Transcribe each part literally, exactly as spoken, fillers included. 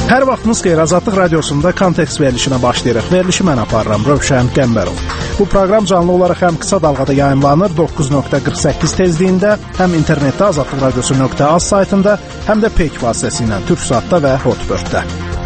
Hər vaxtınız xeyir, Azadlıq Radiosunda Kontekst verilişinə başlayırıq. Verilişi mən aparıram, Rövşən Qəmbərov. Bu proqram canlı olaraq həm qısa dalğada yayımlanır doqquz nöqtə qırx səkkiz tezliyində, həm internetdə azadlıq radiosu nöqtə az saytında, həm də Peyk vasitəsilə Türksatda və Hotbirddə.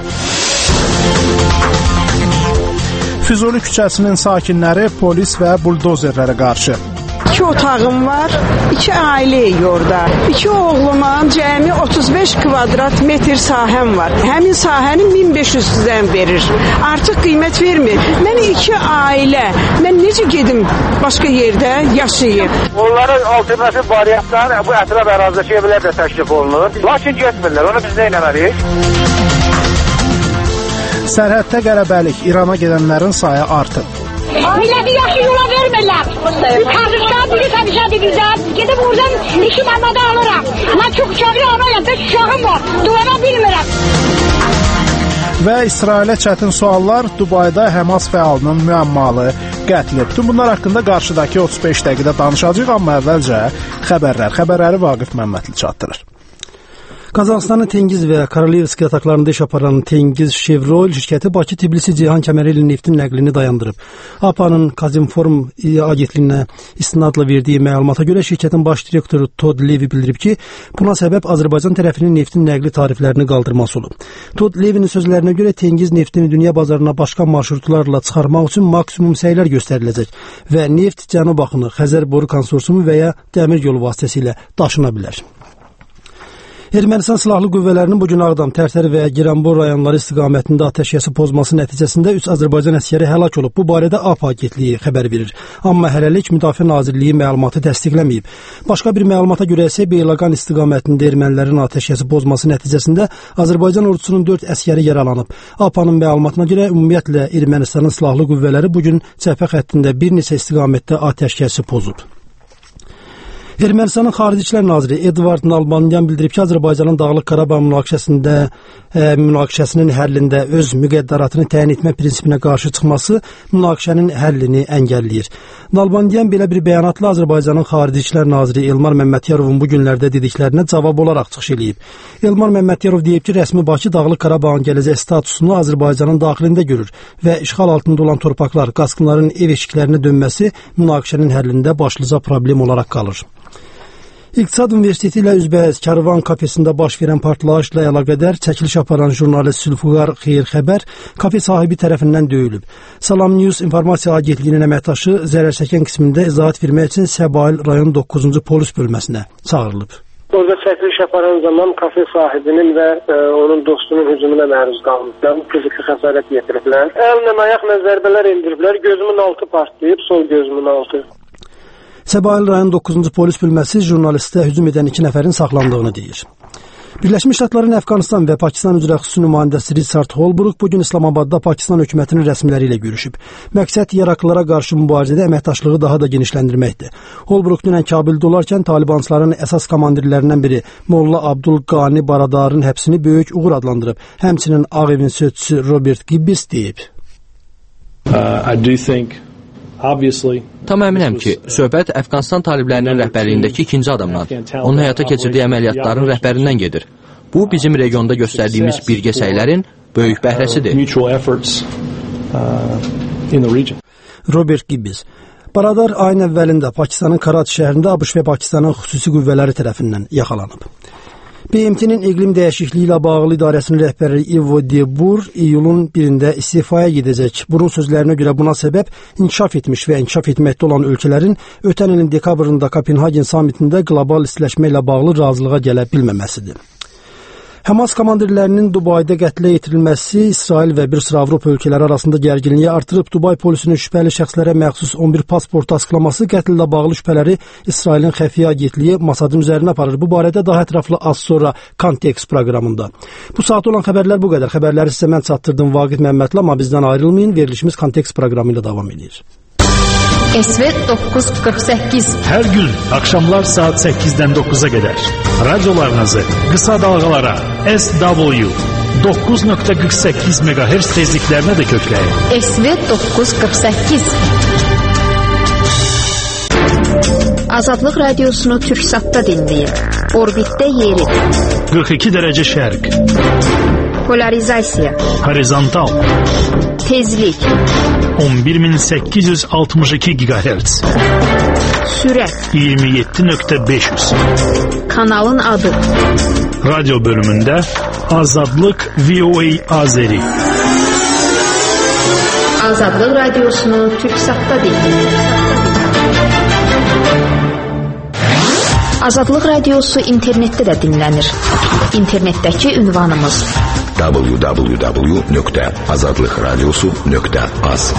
Füzuli küçəsinin sakinləri polis və buldozerlərə qarşı. İki otağım var, iki ailəyik orada. İki oğlumun cəmi otuz beş kvadrat metr sahəm var. Həmin sahəni min beş yüzdən verir. Artıq qiymət vermir. Mən iki ailə, mən necə gedim başqa yerdə yaşayıb? Onların alternativ variantlar bu ətraf ərazidəki evlər də təklif olunur. Lakin getmirlər, onu biz nə eləməliyik? Sərhəddə qələbəlik, İrana gedənlərin sayı artıb. Milləti yaxşı yola vermirlər. Kardeşler biri kardeşler güzel. Gidip buradan iki mamada alırım. Ben çok uçağı alayım. Beş uçağım var. Duvara bilmirəm. Və İsrailə çətin suallar, Dubayda Həmas fəalının müəmmalı qətli. Bütün bunlar haqqında qarşıdakı otuz beş dəqiqədə danışacağıq, amma əvvəlcə xəbərlər. Xəbərləri Vaqif Məmmədli çatdırır. Qazaxıstanın Tengiz və Karolevski yataqlarında iş aparan Tengiz Chevroil şirkəti Bakı-Tbilisi-Cihan kəməri ilə neftin nəqlini dayandırıb. A P A-nın Kazinform agentliyinə istinadla verdiyi məlumata görə şirkətin baş direktoru Todd Levy bildirib ki, buna səbəb Azərbaycan tərəfinin neftin nəqli tariflərini qaldırması olub. Todd Levy'nin sözlərinə görə Tengiz neftini dünya bazarına başqa marşrutlarla çıxarmaq üçün maksimum səylər göstəriləcək və neft Cənub axını, Xəzər boru konsorsiumu və ya dəmir yolu vasitəsilə daşına bilər. Ermənistan silahlı qüvvələrinin bugün Ağdam, Tərtər və Giranbor rayonları istiqamətində atəşkəsi pozması nəticəsində üç Azərbaycan əsgəri həlak olub. Bu barədə A P A agentliyi xəbər verir. Amma hələlik Müdafiə Nazirliyi məlumatı təsdiqləməyib. Başqa bir məlumata görə isə Beyləqan istiqamətində ermənilərin atəşkəsi pozması nəticəsində Azərbaycan ordusunun dörd əsgəri yaralanıb. A P A-nın məlumatına görə ümumiyyətlə Ermənistanın silahlı qüvvələri bugün cəbhə xəttində bir neçə istiqamətdə atəşkəsi pozub. Ermənistanın Xarici İşlər Naziri Edvard Nalbanyan bildirib ki, Azərbaycanın Dağlıq Qarabağ münaqişəsində e, münaqişəsinin həllində öz müqəddəratını təyin etmə prinsipinə qarşı çıxması münaqişənin həllini əngəlləyir. Nalbanyan belə bir bəyanatla Azərbaycanın Xarici İşlər Naziri Elmar Məmmədyarovun bu günlərdə dediklərinə cavab olaraq çıxış eləyib. Elmar Məmmədyarov deyib ki, rəsmi Bakı Dağlıq Qarabağın gələcək statusunu Azərbaycanın daxilində görür və işğal altında olan torpaqlar, qaçqınların ev eşiklərinə dönməsi münaqişənin həllində başlıca problem olaraq qalır. İqtisad Universiteti ilə üzbəyiz Karvan kafesində baş verən partlayışla əlaqədar çəkiliş aparan jurnalist Sülfüqar Xeyirxəbər kafe sahibi tərəfindən döyülüb. Salam News informasiya agentliyinin əməkdaşı zərər çəkən qismində izahat vermək üçün Səbail rayon doqquzuncu polis bölməsinə çağırılıb. Orada çəkiliş aparan zaman kafe sahibinin və e, onun dostunun hücumuna məruz qalmışlar. Fiziki xəsarət yetiriblər. Əllə ayaqla zərbələr endiriblər. Gözümün altı partlayıb, sol gözümün altı. Səbail rayon doqquzuncu polis bölməsi jurnalistə hücum edən iki nəfərin saxlandığını deyir. Birləşmiş Ştatların Əfqanistan və Pakistan üzrə xüsusi nümayəndəsi Richard Holbrooke bugün İslamabadda Pakistan hökumətinin rəsmiləri ilə görüşüb. Məqsəd Iraklılara qarşı mübarizədə əməkdaşlığı daha da genişləndirməkdir. Holbrooke dünən Kabildə olarkən Talibançıların əsas komandirlərindən biri Molla Abdul Qani Baradarın həbsini böyük uğur adlandırıb. Həmçinin Ağ Evin sözçüsü Robert Gibbs deyib. Uh, I do think Tam əminəm ki, söhbət Əfqanistan taliblərinin rəhbərliyindəki ikinci adamdan, onun həyata keçirdiyi əməliyyatların rəhbərindən gedir. Bu, bizim regionda göstərdiyimiz birgə səylərin böyük bəhrəsidir. Robert Gibbs. Baradar ayın əvvəlində Pakistanın Karachi şəhərində ABŞ və Pakistanın xüsusi qüvvələri tərəfindən yaxalanıb. B M T-nin iqlim dəyişikliyi ilə bağlı idarəsinin rəhbəri Ivo Debur iyulun birində istifaya gedəcək. Bunun sözlərinə görə buna səbəb inkişaf etmiş və inkişaf etməkdə olan ölkələrin ötən ilin dekabrında Kopenhagen samitində qlobal istiləşmə ilə bağlı razılığa gələ bilməməsidir. Həmas komandirlərinin Dubayda qətlə yetirilməsi İsrail və bir sıra Avropa ölkələri arasında gərginliyi artırıb. Dubay polisinin şübhəli şəxslərə məxsus on bir pasport açıqlaması qətlə bağlı şübhələri İsrailin xəfiyyə agentliyi Mosadın üzərinə aparır. Bu barədə daha ətraflı az sonra Kontekst proqramında. Bu saat olan xəbərlər bu qədər. Xəbərləri sizə mən çatdırdım Vaqif Məmmədli, amma bizdən ayrılmayın. Verilişimiz Kontekst proqramı ilə davam edir. S V doqquz qırx səkkiz. Hər gün axşamlar saat səkkizdən doqquza qədər radiolarınızı qısa dalğalara S W doqquz nöqtə qırx səkkiz megahertz tezliklərinə də kökləyin. S V doqquz qırx səkkiz. Azadlıq radiosunu Türksatda dinləyin. Orbitdə yeri. qırx iki dərəcə şərq. Polarizasiya. Horizontal. Tezlik. on bir min səkkiz yüz altmış iki gigahertz. Sürət. iyirmi yeddi nöqtə beş yüz. Kanalın adı. Radyo bölümündə Azadlıq V O A Azeri. Azadlıq Radiosunu Türksatda dinləyin. Azadlıq Radiosu internetdə də dinlənir. İnternetdəki ünvanımız w w w nöqtə azadlıq radiosu nöqtə az.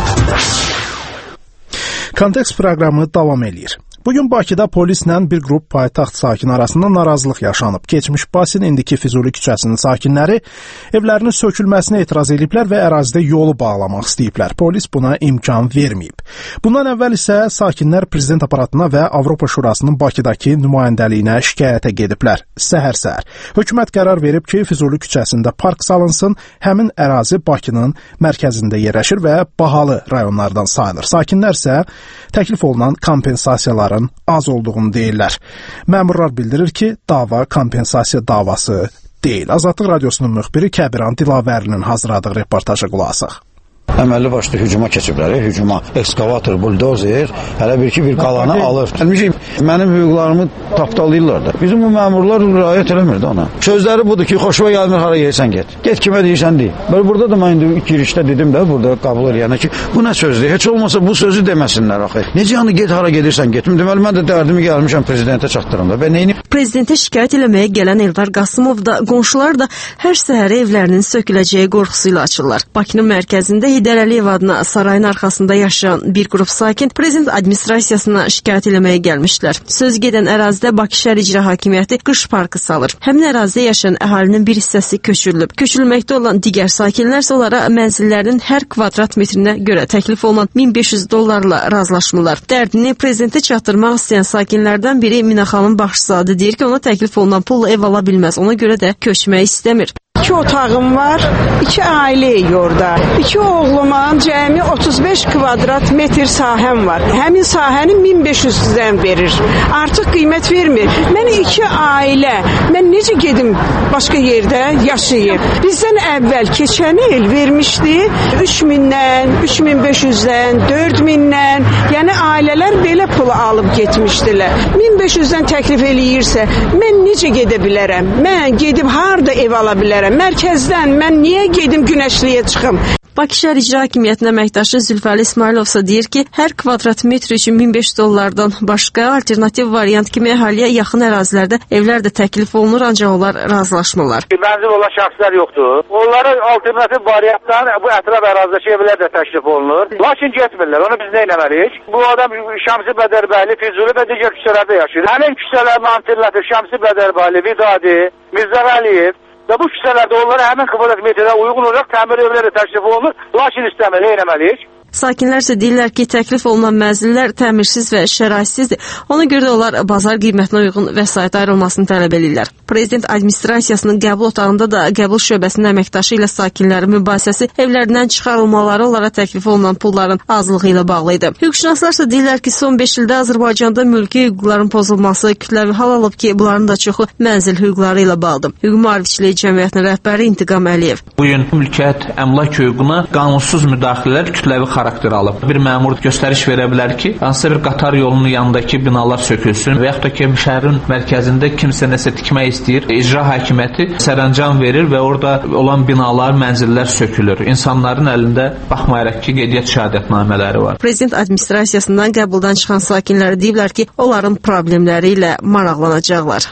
Kontekst proqramı davam eləyir. Bugün Bakıda polislə bir qrup paytaxt sakini arasında narazılıq yaşanıb. Keçmiş Basin indiki Füzuli küçəsinin sakinləri evlərinin sökülməsinə etiraz ediblər və ərazidə yolu bağlamaq istəyiblər. Polis buna imkan verməyib. Bundan əvvəl isə sakinlər prezident aparatına və Avropa Şurasının Bakıdakı nümayəndəliyinə şikayətə gediblər. Səhər-səhər hökumət qərar verib ki, Füzuli küçəsində park salınsın. Həmin ərazi Bakının mərkəzində yerləşir və bahalı rayonlardan sayılır. Sakinlər isə təklif olunan kompensasiyalar az olduğunu deyirlər. Məmurlar bildirir ki, dava kompensasiya davası deyil. Azadlıq Radiosunun müxbiri Kəbiran Dilavərlinin hazırladığı reportaja qulaq asaq. Əməlli başlı hücuma keçiblər, hücuma ekskavator, buldozer, hələ bir ki bir qalanı alır. Gəlmişik, mənim hüquqlarımı tapdalayırlar da. Bizim bu məmurlar riayət eləmir də ona. Sözləri budur ki, xoşuma gəlmir, hara yersən get. Get kimə deyirsən deyil. Böyle burada da mən indi girişdə dedim də, burada qəbul eləyənə ki, bu nə sözdür? Heç olmasa bu sözü deməsinlər axı. Necə yəni get hara gedirsən get. Deməli mən də dərdimi gəlmişəm prezidentə çatdırım da. Və neyini? Prezidentə şikayət eləməyə gələn Eldar Qasımov da, qonşular da hər səhər evlərinin söküləcəyi qorxusuyla açırlar. Bakının mərkəzində Heydər Əliyev adına sarayın arxasında yaşayan bir qrup sakin prezident administrasiyasına şikayət eləməyə gəlmişlər. Söz gedən ərazidə Bakı Şəhər İcra Hakimiyyəti qış parkı salır. Həmin ərazidə yaşayan əhalinin bir hissəsi köçürülüb. Köçürülməkdə olan digər sakinlər isə onlara mənzillərin hər kvadrat metrinə görə təklif olunan min beş yüz dollarla razılaşmırlar. Dərdini prezidentə çatdırmaq istəyən sakinlərdən biri Mina xanım Baxşızadə deyir ki, ona təklif olunan pulla ev ala bilməz. Ona görə də köçmək istəmir. İki otağım var, iki ailəyik orada. İki oğlumun cəmi otuz beş kvadrat metr sahəm var. Həmin sahəni min beş yüzdən verir. Artıq qiymət vermir. Mən iki ailə, mən necə gedim başqa yerdə yaşayıb? Bizdən əvvəl keçən il vermişdi üç mindən, üç min beş yüzdən, dörd mindən. Yəni ailələr belə pulu alıb getmişdilər. min beş yüzdən təklif eləyirsə, mən necə gedə bilərəm? Mən gedib harda ev ala bilərəm? Mərkəzdən mən niyə gedim Günəşliyə çıxım? Bakı Şəhər İcra Hakimiyyətinin əməkdaşı Zülfəli İsmailov isə deyir ki, hər kvadrat metr üçün min beş yüz dollardan başqa alternativ variant kimi əhaliyə yaxın ərazilərdə evlər də təklif olunur, ancaq onlar razılaşmırlar. Mənzil olan şəxslər yoxdur. Onlara alternativ variantdan bu ətraf ərazidəki evlər də təklif olunur. Lakin getmirlər. Onu biz nə etməliyik? Bu adam Şəmsi Bədərbəyli, Füzuli və digər küçələrdə yaşayır. Həmin küçələrin alternativ Şəmsi Bədərbəyli, Vidadi, Mirzə Əliyev və bu küçələrdə onlara həmin kvadrat metrə uyğun olaraq təmir evləri təklif olunur, lakin istəmir, eləməliyik. Sakinlər isə deyirlər ki, təklif olunan mənzillər təmirsiz və şəraitsizdir. Ona görə də onlar bazar qiymətinə uyğun vəsait ayrılmasını tələb edirlər. Prezident administrasiyasının qəbul otağında da qəbul şöbəsinin əməkdaşı ilə sakinlərin mübahisəsi evlərindən çıxarılmaları onlara təklif olunan pulların azlığı ilə bağlı idi. Hüquqşünaslar isə deyirlər ki, son beş ildə Azərbaycanda mülki hüquqların pozulması kütləvi hal alıb ki, bunların da çoxu mənzil hüquqları ilə bağlıdır. Hüquq Mühafizəçiliyi Cəmiyyətinin rəhbəri İntiqam Əliyev. Bu gün mülkiyyət, əmlak hüququna qanunsuz müdaxilələr kütləvi xarakter alıb. Bir məmur göstəriş verə bilər ki, hansısa bir qatar yolunun yanındakı binalar sökülsün və yaxud da ki, şəhərin mərkəzində kimsə nəsə tikmək istəyir. İcra hakimiyyəti sərəncam verir və orada olan binalar, mənzillər sökülür. İnsanların əlində baxmayaraq ki, qeydiyyat şəhadətnamələri var. Prezident administrasiyasından qəbuldan çıxan sakinlər deyiblər ki, onların problemləri ilə maraqlanacaqlar.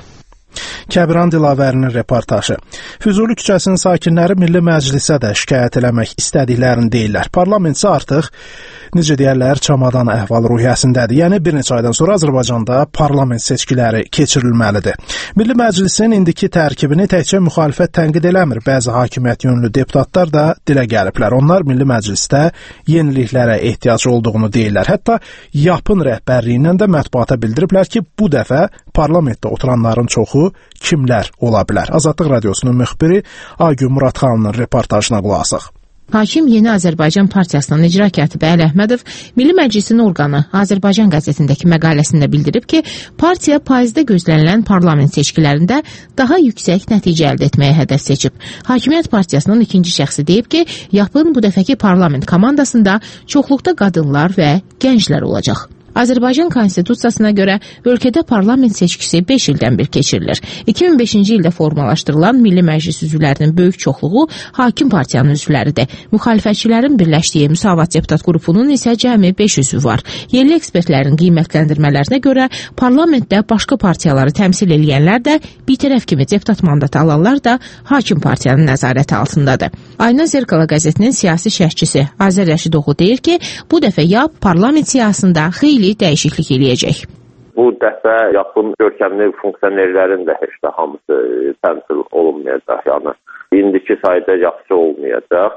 Kəbiran Dilavərinin reportajı. Füzuli küçəsinin sakinləri Milli Məclisə də şikayət eləmək istədiklərini deyirlər. Parlament isə artıq, necə deyərlər, çamadan əhval-ruhiyyəsindədir. Yəni, bir neçə aydan sonra Azərbaycanda parlament seçkiləri keçirilməlidir. Milli Məclisin indiki tərkibini təkcə müxalifət tənqid eləmir. Bəzi hakimiyyət yönlü deputatlar da dilə gəliblər. Onlar Milli Məclisdə yeniliklərə ehtiyac olduğunu deyirlər. Hətta YAP-ın rəhbərliyindən də mətbuata bildiriblər ki, bu dəfə parlamentdə oturanların çoxu kimlər ola bilər? Azadlıq Radiosunun müxbiri Aygün Muradxanının reportajına qulaq asaq. Hakim Yeni Azərbaycan Partiyasının icra katibi Əli Əhmədov Milli Məclisin orqanı Azərbaycan qəzetindəki məqaləsində bildirib ki, partiya payızda gözlənilən parlament seçkilərində daha yüksək nəticə əldə etməyə hədəf seçib. Hakimiyyət Partiyasının ikinci şəxsi deyib ki, YAP-ın bu dəfəki parlament komandasında çoxluqda qadınlar və gənclər olacaq. Azərbaycan Konstitusiyasına görə ölkədə parlament seçkisi beş ildən bir keçirilir. iki min beşinci ildə formalaşdırılan Milli Məclis üzvlərinin böyük çoxluğu hakim partiyanın üzvləridir. Müxalifətçilərin birləşdiyi Müsavat deputat qrupunun isə cəmi beş üzvü var. Yerli ekspertlərin qiymətləndirmələrinə görə parlamentdə başqa partiyaları təmsil edənlər də bir tərəf kimi deputat mandatı alanlar da hakim partiyanın nəzarəti altındadır. Ayna Zerkala qəzetinin siyasi şərhçisi Azər Rəşidoğlu deyir ki, bu dəfə YAP parlament siyasında xeyli dəyişiklik eləyəcək. Bu dəfə YAP-ın görkəmli funksionerlərin də heç də hamısı təmsil olunmayacaq. Yəni indiki sayda yaxşı olmayacaq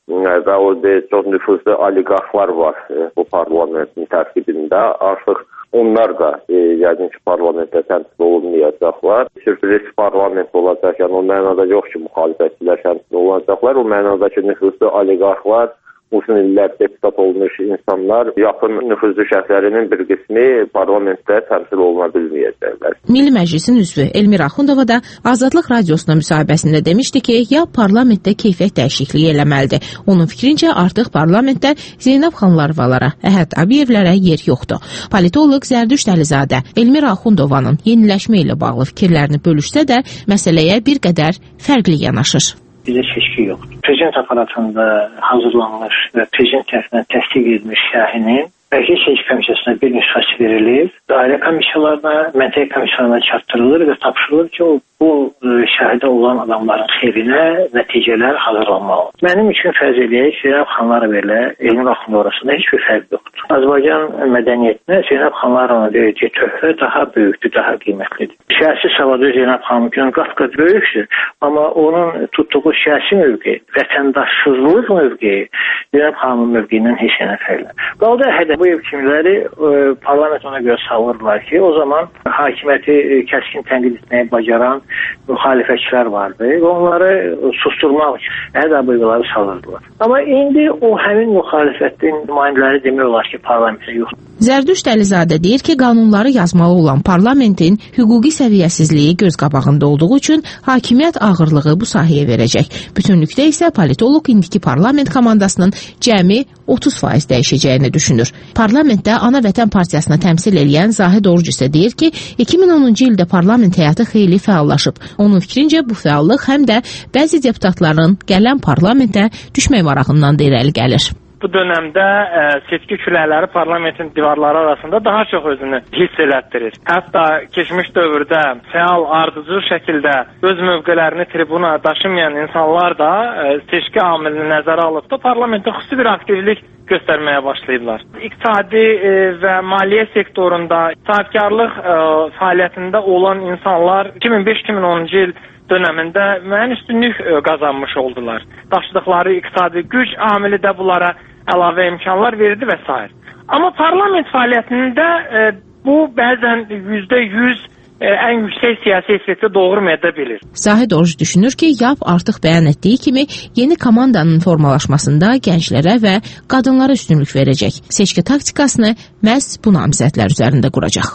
və orada çox nüfuzlu oliqarxlar var bu parlamentin tərkibində. Artıq onlar da yəqin ki parlamentdə təmsil olunmayacaqlar. Sürpriz parlament olacaq. Yəni o mənada yox ki, müxalifətçilər təmsil olunacaqlar. O mənada ki, nüfuzlu oliqarxlar, uzun illər deputat olmuş insanlar, YAP-ın nüfuzlu şəxslərinin bir qismi parlamentdə təmsil oluna bilməyəcəklər. Milli Məclisin üzvü Elmir Axundova da Azadlıq Radiosuna müsahibəsində demişdi ki, YAP parlamentdə keyfiyyət dəyişikliyi eləməlidir. Onun fikrincə artıq parlamentdə Zeynəb Xanlarvalara, Əhəd Abiyevlərə yer yoxdur. Politoloq Zərdüşt Əlizadə Elmir Axundovanın yeniləşmə ilə bağlı fikirlərini bölüşsə də, məsələyə bir qədər fərqli yanaşır. Bizə seçki yoxdur. Prezident aparatında hazırlanmış və prezident tərəfindən təsdiq edilmiş şərhinin Mərkəzi Seçki Komissiyasına bir nüsxəsi verilir, dairə komissiyalarına, məntəqə komissiyalarına çatdırılır və tapşırılır ki, o, bu şərhdə olan adamların xeyrinə nəticələr hazırlanmalıdır. Mənim üçün fərz eləyək, Zeynəb Xanlarova ilə Elmir Axundov arasında heç bir fərq yoxdur. Azərbaycan mədəniyyətinə Zeynəb Xanlarova'nın verdiyi töhfə daha böyükdür, daha qiymətlidir. Siyasi savadı Zeynəb Xanımın qat-qat böyükdür, amma onun tutduğu siyasi mövqeyi, vətəndaşsızlıq mövqeyi Zeynəb Xanımın mövqeyindən heç yana fərqlənir. Qaldı hədə bu ev kimləri e, parlament ona görə salırlar ki, o zaman hakimiyyəti e, kəskin tənqid etməyi bacaran müxalifətçilər vardı və onları e, susturmaq üçün hədə bu evləri salırdılar. Amma indi o həmin müxalifətin nümayəndələri demək olar ki, parlamentə yoxdur. Zərdüşt Əlizadə deyir ki, qanunları yazmalı olan parlamentin hüquqi səviyyəsizliyi göz qabağında olduğu üçün hakimiyyət ağırlığı bu sahəyə verəcək. Bütünlükdə isə politoloq indiki parlament komandasının cəmi otuz faiz dəyişəcəyini düşünür. Parlamentdə Ana Vətən Partiyasına təmsil edən Zahid Oruc isə deyir ki, iki min onuncu ildə parlament həyatı xeyli fəallaşıb. Onun fikrincə bu fəallıq həm də bəzi deputatların gələn parlamentə düşmək marağından da irəli gəlir. Bu dönəmdə ə, seçki küləkləri parlamentin divarları arasında daha çox özünü hiss elətdirir. Hətta keçmiş dövrdə fəal, ardıcıl şəkildə öz mövqelərini tribuna daşımayan insanlar da ə, seçki amilini nəzərə alıb da parlamentdə xüsusi bir aktivlik göstərməyə başlayıblar. İqtisadi e, və maliyyə sektorunda sahibkarlıq e, fəaliyyətində olan insanlar iki min beş iki min onuncu il dönəmində müəyyən üstünlük e, qazanmış oldular. Daşıdıqları iqtisadi güc amili də bunlara əlavə imkanlar verdi və s. Amma parlament fəaliyyətində e, bu bəzən yüzdə yüz ən yüksək siyasi effekti doğurmaya da bilir. Zahid Oruc düşünür ki, YAP artıq bəyan etdiyi kimi yeni komandanın formalaşmasında gənclərə və qadınlara üstünlük verəcək. Seçki taktikasını məhz bu namizədlər üzərində quracaq.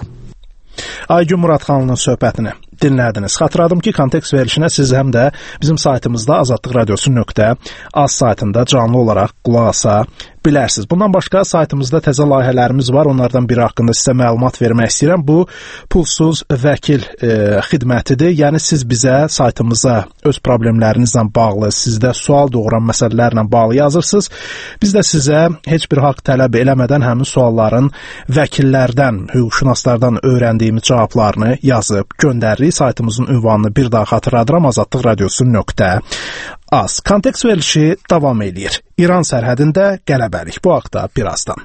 Aygün Muradxanlının söhbətini dinlədiniz. Xatırladım ki, kontekst verilişinə siz həm də bizim saytımızda azadlıq radiosu nöqtə az saytında canlı olaraq qulaq asa bilərsiniz. Bundan başqa saytımızda təzə layihələrimiz var. Onlardan biri haqqında sizə məlumat vermək istəyirəm. Bu pulsuz vəkil e, xidmətidir. Yəni siz bizə saytımıza öz problemlərinizlə bağlı, sizdə sual doğuran məsələlərlə bağlı yazırsınız. Biz də sizə heç bir haqq tələb eləmədən həmin sualların vəkillərdən, hüquqşünaslardan öyrəndiyimiz cavablarını yazıb göndəririk. Saytımızın ünvanını bir daha xatırladıram, azadlıq radiosu nöqtə az. Kontekst verilişi davam eləyir. İran sərhədində qələbəlik. Bu haqda birazdan.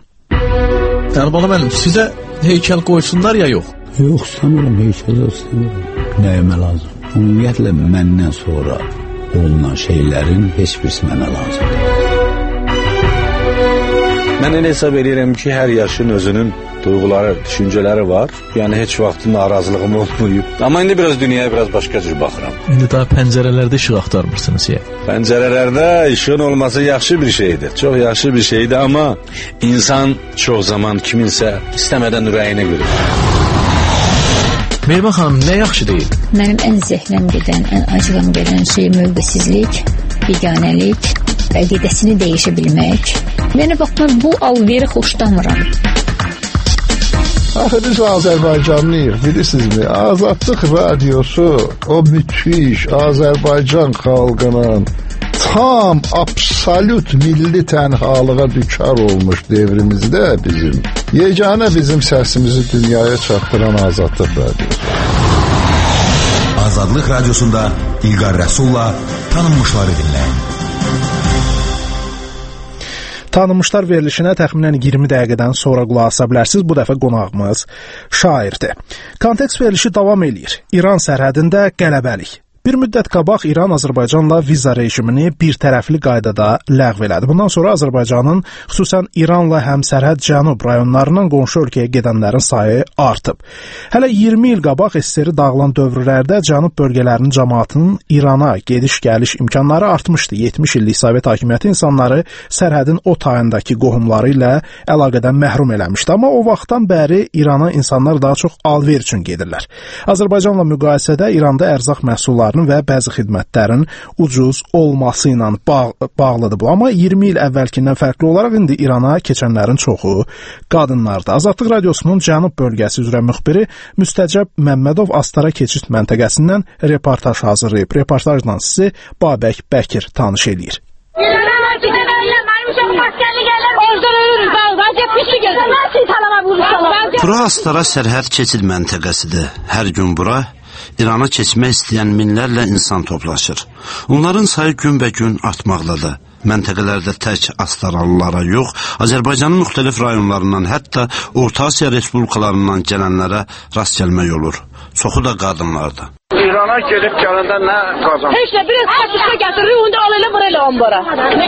Yəni bana mənim sizə heykəl qoysunlar ya yox? Yox, sanırım heykəl istəmirəm. Nəyimə lazım? Ümumiyyətlə məndən sonra olunan şeylərin heç birisi mənə lazımdır. Mən elə hesab edirəm ki, hər yaşın özünün duyğuları, düşüncələri var. Yəni heç vaxt narazılığım olmayıb. Amma indi biraz dünyaya biraz başqa cür baxıram. İndi daha pəncərələrdə işıq axtarmırsınız ya. Pəncərələrdə işığın olması yaxşı bir şeydir. Çox yaxşı bir şeydir, amma insan çox zaman kiminsə istəmədən ürəyinə görür. Mehriban xanım, nə yaxşı deyil? Mənim ən zəhləm gedən, ən acığım gedən şey mövqesizlik, biganəlik, əqidəsini dəyişə bilmək. Yəni, bax, mən bu alveri xoşlamıram. Axı biz Azərbaycanlıyıq, bilirsinizmi? Azadlıq radiosu o müthiş Azərbaycan xalqının tam, absolut milli tənhalığa düçar olmuş devrimizdə bizim, yeganə bizim səsimizi dünyaya çatdıran Azadlıq radiosu. Azadlıq radiosunda İlqar Rəsulla tanınmışları dinləyin. Tanınmışlar verilişinə təxminən iyirmi dəqiqədən sonra qulaq asa bilərsiniz. Bu dəfə qonağımız şairdir. Kontekst verilişi davam eləyir. İran sərhədində qələbəlik. Bir müddət qabaq İran Azərbaycanla viza rejimini bir tərəfli qaydada ləğv elədi. Bundan sonra Azərbaycanın xüsusən İranla həmsərhəd cənub rayonlarından qonşu ölkəyə gedənlərin sayı artıb. Hələ iyirmi il qabaq S S R-i dağılan dövrlərdə cənub bölgələrinin cəmaatının İrana gediş-gəliş imkanları artmışdı. yetmiş illik Sovet hakimiyyəti insanları sərhədin o tayındakı qohumları ilə əlaqədən məhrum eləmişdi. Amma o vaxtdan bəri İrana insanlar daha çox alver üçün gedirlər. Azərbaycanla müqayisədə İranda ərzaq məhsulları və bəzi xidmətlərin ucuz olması ilə bağ bağlıdır bu. Amma iyirmi il əvvəlkindən fərqli olaraq indi İrana keçənlərin çoxu qadınlardır. Azadlıq radiosunun cənub bölgəsi üzrə müxbiri Müstəcəb Məmmədov Astara keçid məntəqəsindən reportaj hazırlayıb. Reportajla sizi Babək Bəkir tanış eləyir. Bura Astara sərhəd keçid məntəqəsidir. Hər gün bura İrana keçmək istəyən minlərlə insan toplaşır. Onların sayı günbəgün artmaqdadır. Məntəqələrdə tək Astaralılara yox, Azərbaycanın müxtəlif rayonlarından, hətta Orta Asiya respublikalarından gələnlərə rast gəlmək olur. Çoxu da qadınlardır. İrana gelip gelende ne kazan? Hiç de biraz kaçışta getirir, onda alayla burayla onlara.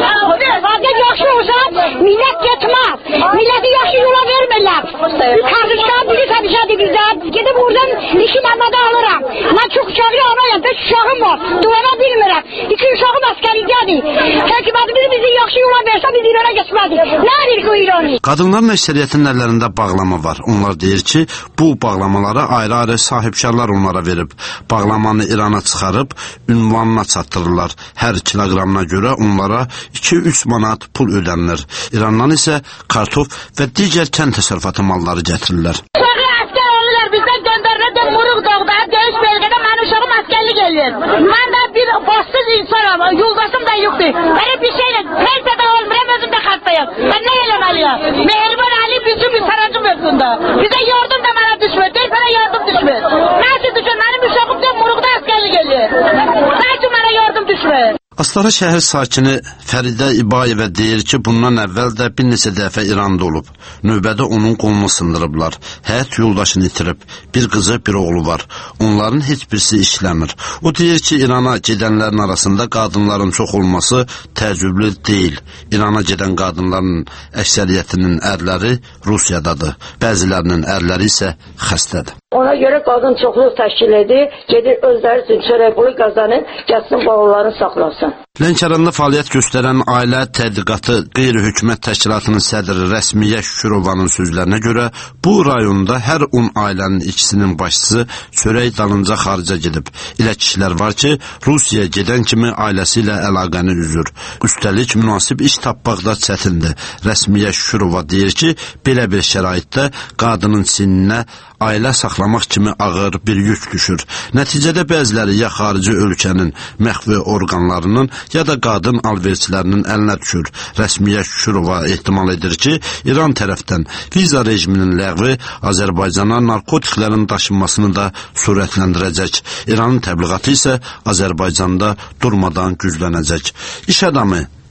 Vaziyet yaxşı olsa millet gitmez. Milleti yaxşı yola vermirler. Kardeşler bilirse bir şey bizden. Gidip buradan iki Mehmet'i alırım. Ben çok uşaklı anayım, beş uşağım var. Duvara bilmirəm. İki uşağım askeriyədir. Həkimətimiz bizi yaxşı yola versə biz İrana geçmədik. Ne edir ki İranı? Qadınların əksəriyyətinin əllərində bağlama var. Onlar deyir ki, bu bağlamaları ayrı-ayrı sahibkarlar onlara verib. Bağlamanı İrana çıxarıb, ünvanına çatdırırlar. Hər kiloqramına görə onlara iki üç manat pul ödənilir. İrandan isə kartof və digər kənd təsərrüfatı malları gətirirlər. Uşağı əskər olurlar, bizdən göndərirlər, Muruq dağda, döyüş bölgədə mən uşağım əskerlik eləyir. Mən də bir başsız insanım, yoldaşım da yoxdur. Belə bir şeylə, neysə də olmuram, özüm də xəstəyim. Ben nə eləməliyəm? Mehriban Ali bizim bir saracım özündə. Bizə yardım da mənə düşmür, deyil mənə yardım düşmür. Nəsin düşür, mənim uşağım da Muruqda əskerlik eləyir. Nəsin mənə yardım düşmür? Astara şəhər sakini Fəridə İbayevə deyir ki, bundan əvvəl də bir neçə dəfə İranda olub. Növbədə onun qolunu sındırıblar. Həyat yoldaşını itirib. Bir qızı, bir oğlu var. Onların heç birisi işləmir. O deyir ki, İrana gedənlərin arasında qadınların çox olması təəccüblü deyil. İrana gedən qadınların əksəriyyətinin ərləri Rusiyadadır. Bəzilərinin ərləri isə xəstədir. Ona görə qadın çoxluq təşkil edir, gedir özləri üçün çörək pulu qazanır, gəlsin balalarını saxlasın. Lənkəranda fəaliyyət göstərən Ailə Tədqiqatı Qeyri-Hökumət Təşkilatının sədri Rəsmiyyə Şükürovanın sözlərinə görə, bu rayonda hər on ailənin ikisinin başçısı çörək dalınca xarica gedib. Elə kişilər var ki, Rusiyaya gedən kimi ailəsi ilə əlaqəni üzür. Üstəlik, münasib iş tapmaq da çətindir. Rəsmiyyə Şükürova deyir ki, belə bir şəraitdə qadının çininə ailə saxlamaq kimi ağır bir yük düşür. Nəticədə bəziləri ya xarici ölkənin məxfi orqanlarının, ya da qadın alverçilərinin əlinə düşür. Rəsmiyyə Şükürova ehtimal edir ki, İran tərəfdən viza rejiminin ləğvi Azərbaycana narkotiklərin daşınmasını da sürətləndirəcək. İranın təbliğatı isə Azərbaycanda durmadan güclənəcək. İş adamı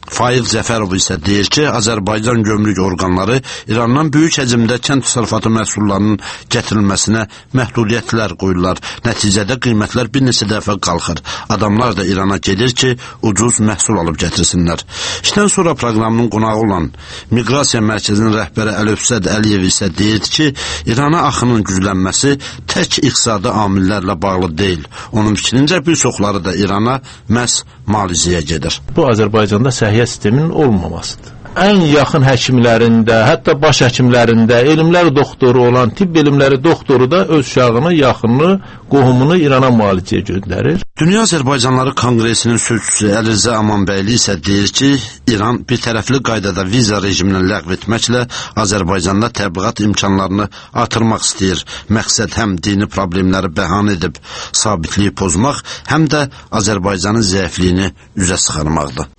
Faiq Zəfərov isə deyir ki, Azərbaycan gömrük orqanları İrandan böyük həcmdə kənd təsərrüfatı məhsullarının gətirilməsinə məhdudiyyətlər qoyurlar. Nəticədə qiymətlər bir neçə dəfə qalxır. Adamlar da İrana gedir ki, ucuz məhsul alıb gətirsinlər. İşdən sonra proqramının qonağı olan Miqrasiya Mərkəzinin rəhbəri Əlövsət Əliyev isə deyir ki, İrana axının güclənməsi tək iqtisadi amillərlə bağlı deyil. Onun fikrincə bir çoxları da İrana məhz müalicəyə gedir. Bu Azərbaycanda səhiyyə sisteminin olmamasıdır. Ən yaxın həkimlərində, hətta baş həkimlərində, elmlər doktoru olan tibb elmləri doktoru da öz uşağını, yaxınını, qohumunu İrana müalicəyə göndərir. Dünya Azərbaycanları Konqresinin sözçüsü Əlirzə Amanbəyli isə deyir ki, İran bir tərəfli qaydada viza rejimini ləğv etməklə Azərbaycanda təbliğat imkanlarını artırmaq istəyir. Məqsəd həm dini problemləri bəhan edib sabitliyi pozmaq, həm də Azərbaycanın zəifliyini üzə çıxarmaqdır.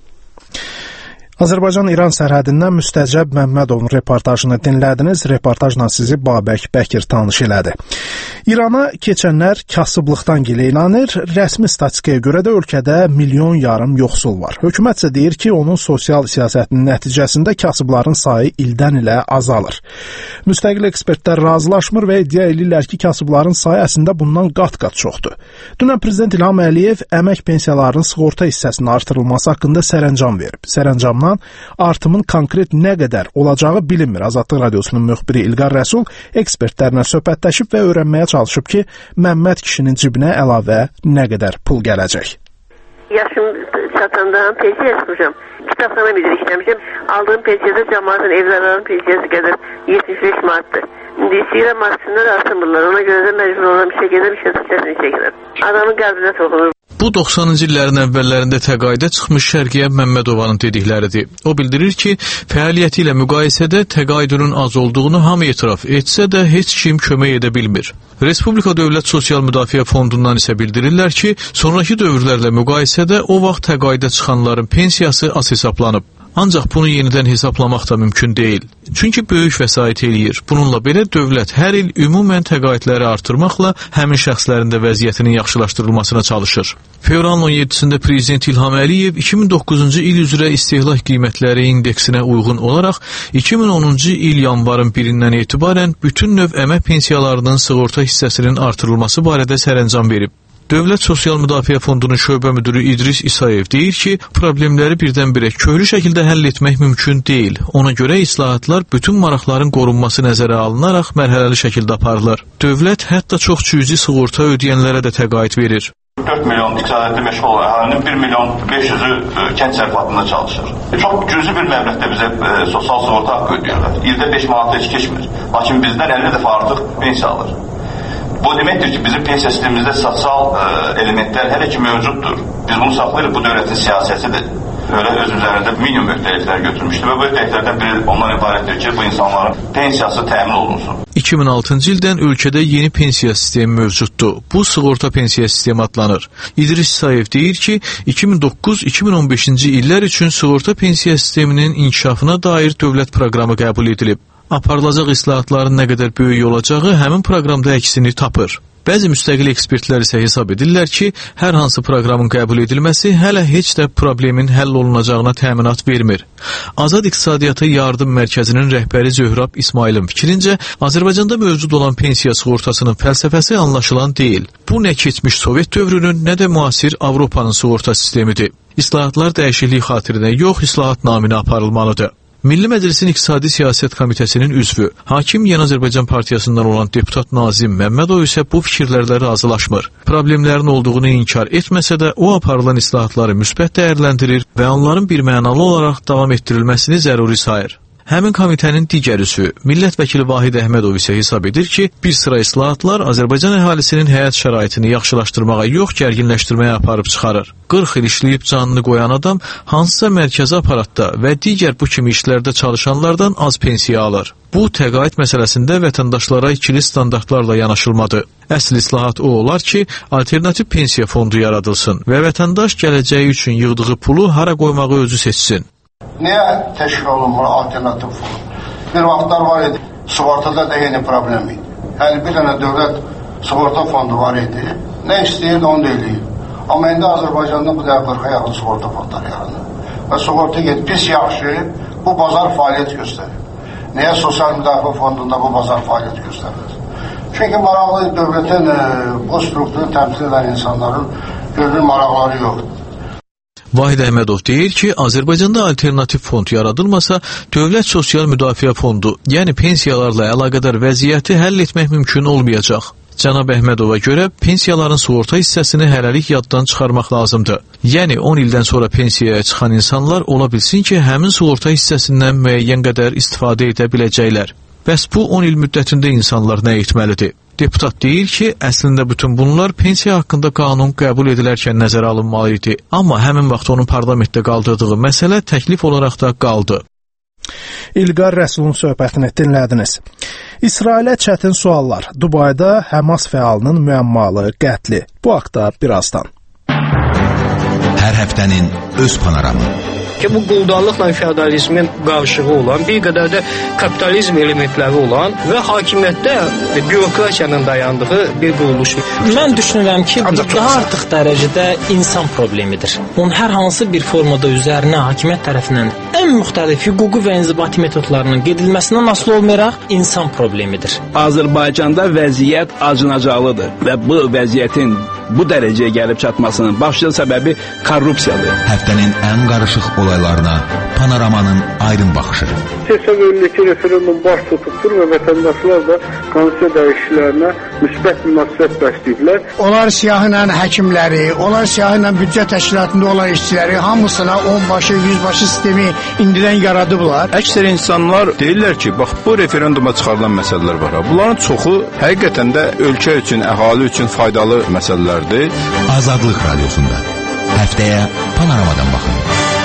Azərbaycan-İran sərhədindən Müstəcəb Məmmədovun reportajını dinlədiniz. Reportajla sizi Babək Bəkir tanış elədi. İrana keçənlər kasıblıqdan gileylənir. Rəsmi statistikaya görə də ölkədə milyon yarım yoxsul var. Hökumət isə deyir ki, onun sosial siyasətinin nəticəsində kasıbların sayı ildən ilə azalır. Müstəqil ekspertlər razılaşmır və iddia edirlər ki, kasıbların sayı əslində bundan qat-qat çoxdur. Dünən Prezident İlham Əliyev əmək pensiyalarının sığorta hissəsinin artırılması haqqında sərəncam verib. Sərəncamdan artımın konkret nə qədər olacağı bilinmir. Azadlıq Radiosunun müxbiri İlqar Rəsul ekspertlərlə söhbətləşib və öyrənməyə çalışıb ki, Məmməd kişinin cibinə əlavə nə qədər pul gələcək. Yaşım çatandan pensiya çıxmışam. Kitabxana müdiri işləmişəm. Aldığım pensiyada cəmaatın evlərinin pensiyası qədər yetmiş beş manatdır. İndi istəyirəm maksimlər artırmırlar. Ona görə də məcbur olan bir şey gedir, bir şey səsini çəkirəm. Adamın qəlbinə toxunur. Bu doxsanıncı illərin əvvəllərində təqaüdə çıxmış Şərqiyə Məmmədovanın dedikləridir. O bildirir ki, fəaliyyəti ilə müqayisədə təqaüdünün az olduğunu hamı etiraf etsə də heç kim kömək edə bilmir. Respublika Dövlət Sosial Müdafiə Fondundan isə bildirirlər ki, sonraki dövrlərlə müqayisədə o vaxt təqaüdə çıxanların pensiyası az hesablanıb. Ancaq bunu yenidən hesablamaq da mümkün deyil. Çünki böyük vəsait eləyir. Bununla belə dövlət hər il ümumən təqaüdləri artırmaqla həmin şəxslərin də vəziyyətinin yaxşılaşdırılmasına çalışır. Fevralın on yeddisində Prezident İlham Əliyev iki min doqquzuncu il üzrə istehlak qiymətləri indeksinə uyğun olaraq iki min onuncu il yanvarın birindən etibarən bütün növ əmək pensiyalarının sığorta hissəsinin artırılması barədə sərəncam verib. Dövlət Sosial Müdafiə Fondunun şöbə müdürü İdris İsayev deyir ki, problemləri birdən-birə köklü şəkildə həll etmək mümkün deyil. Ona görə islahatlar bütün maraqların qorunması nəzərə alınaraq mərhələli şəkildə aparılır. Dövlət hətta çox cüzi sığorta ödəyənlərə də təqaüd verir. dörd milyon iqtisadiyyatda məşğul olan əhalinin bir milyon beş yüzü kənd təsərrüfatında çalışır. Çox cüzi bir məbləğdə bizə e, sosial sığorta haqqı ödəyirlər. İldə beş manat heç keçmir. Lakin bizdən əlli dəfə artıq pensiya alır. Bu deməkdir ki, bizim pensiya sistemimizdə sosial e, elementlər hələ ki mövcuddur. Biz bunu saxlayırıq, bu dövlətin siyasətidir. Öyle öz üzərində minimum öhdəliklər götürmüşdü və bu öhdəliklərdən biri ondan ibarətdir ki, bu insanların pensiyası təmin olunsun. iki min altıncı ildən ölkədə yeni pensiya sistemi mövcuddur. Bu sığorta pensiya sistemi adlanır. İdris İsayev deyir ki, iki min doqquz iki min on beşinci illər üçün sığorta pensiya sisteminin inkişafına dair dövlət proqramı qəbul edilib. Aparılacaq islahatların nə qədər böyük olacağı həmin proqramda əksini tapır. Bəzi müstəqil ekspertlər isə hesab edirlər ki, hər hansı proqramın qəbul edilməsi hələ heç də problemin həll olunacağına təminat vermir. Azad İqtisadiyyatı Yardım Mərkəzinin rəhbəri Zöhrab İsmailin fikrincə, Azərbaycanda mövcud olan pensiya sığortasının fəlsəfəsi anlaşılan deyil. Bu nə keçmiş Sovet dövrünün, nə də müasir Avropanın sığorta sistemidir. İslahatlar dəyişiklik xatirinə yox, islahat naminə aparılmalıdır. Milli Məclisin İqtisadi Siyasət Komitəsinin üzvü, Hakim Yeni Azərbaycan Partiyasından olan deputat Nazim Məmmədov isə bu fikirlərlə razılaşmır. Problemlərin olduğunu inkar etməsə də o aparılan islahatları müsbət dəyərləndirir və onların bir mənalı olaraq davam etdirilməsini zəruri sayır. Həmin komitənin digər üzvü, millət vəkili Vahid Əhmədov isə hesab edir ki, bir sıra islahatlar Azərbaycan əhalisinin həyat şəraitini yaxşılaşdırmağa yox, gərginləşdirməyə aparıb çıxarır. qırx il işləyib canını qoyan adam hansısa mərkəzi aparatda və digər bu kimi işlərdə çalışanlardan az pensiya alır. Bu, təqaüd məsələsində vətəndaşlara ikili standartlarla yanaşılmadı. Əsl islahat o olar ki, alternativ pensiya fondu yaradılsın və vətəndaş gələcəyi üçün yığdığı pulu hara qoymağı özü seçsin. Niyə təşkil olunmur alternativ fond? Bir vaxtlar var idi, sığortada da yeni problem idi. Yəni bir dənə dövlət sığorta fondu var idi, nə istəyirdi onu da eləyir. Amma indi Azərbaycanda bu da qırxa yaxın sığorta fondları yaranır. və sığorta get pis yaxşı, bu bazar fəaliyyət göstərir. Niyə sosial müdafiə fondunda bu bazar fəaliyyət göstərir? Çünki maraqlı dövlətin e, bu strukturu təmsil edən insanların görünür maraqları yoxdur. Vahid Əhmədov deyir ki, Azərbaycanda alternativ fond yaradılmasa, dövlət sosial müdafiə fondu, yəni pensiyalarla əlaqədar vəziyyəti həll etmək mümkün olmayacaq. Cənab Əhmədova görə pensiyaların sığorta hissəsini hələlik yaddan çıxarmaq lazımdır. Yəni on ildən sonra pensiyaya çıxan insanlar ola bilsin ki, həmin sığorta hissəsindən müəyyən qədər istifadə edə biləcəklər. Bəs bu on il müddətində insanlar nə etməlidir? Deputat deyir ki, əslində bütün bunlar pensiya haqqında qanun qəbul edilərkən nəzərə alınmalı idi. Amma həmin vaxt onun parlamentdə qaldırdığı məsələ təklif olaraq da qaldı. İlqar Rəsulun söhbətini dinlədiniz. İsrailə çətin suallar. Dubayda Həmas fəalının müəmmalı qətli. Bu haqda birazdan. Hər həftənin öz panoramı. Ki bu quldarlıqla feodalizmin qarışığı olan, bir qədər də kapitalizm elementləri olan və hakimiyyətdə bürokratiyanın dayandığı bir quruluşdur. Mən düşünürəm ki, bu daha artıq dərəcədə insan problemidir. Onun hər hansı bir formada üzərinə hakimiyyət tərəfindən ən müxtəlif hüquqi və inzibati metodlarının gedilməsindən asılı olmayaraq insan problemidir. Azərbaycanda vəziyyət acınacaqlıdır və bu vəziyyətin bu dərəcəyə gəlib çatmasının başlıca səbəbi korrupsiyadır. Həftənin ən qarışıq olaylarına Panoramanın aydın baxışı. Hesab edilir ki, referendum baş tutubdur və vətəndaşlar da konstitusiya dəyişikliklərinə müsbət münasibət bəsləyirlər. Onlar siyahıyla həkimləri, onlar siyahıyla büdcə təşkilatında olan işçiləri hamısına onbaşı, yüzbaşı sistemi indidən yaradıblar. Əksər insanlar deyirlər ki, bax bu referenduma çıxarılan məsələlər var. Bunların çoxu həqiqətən də ölkə üçün, əhali üçün faydalı məsələlərdir. Azadlıq Radiosunda həftəyə Panoramadan baxın.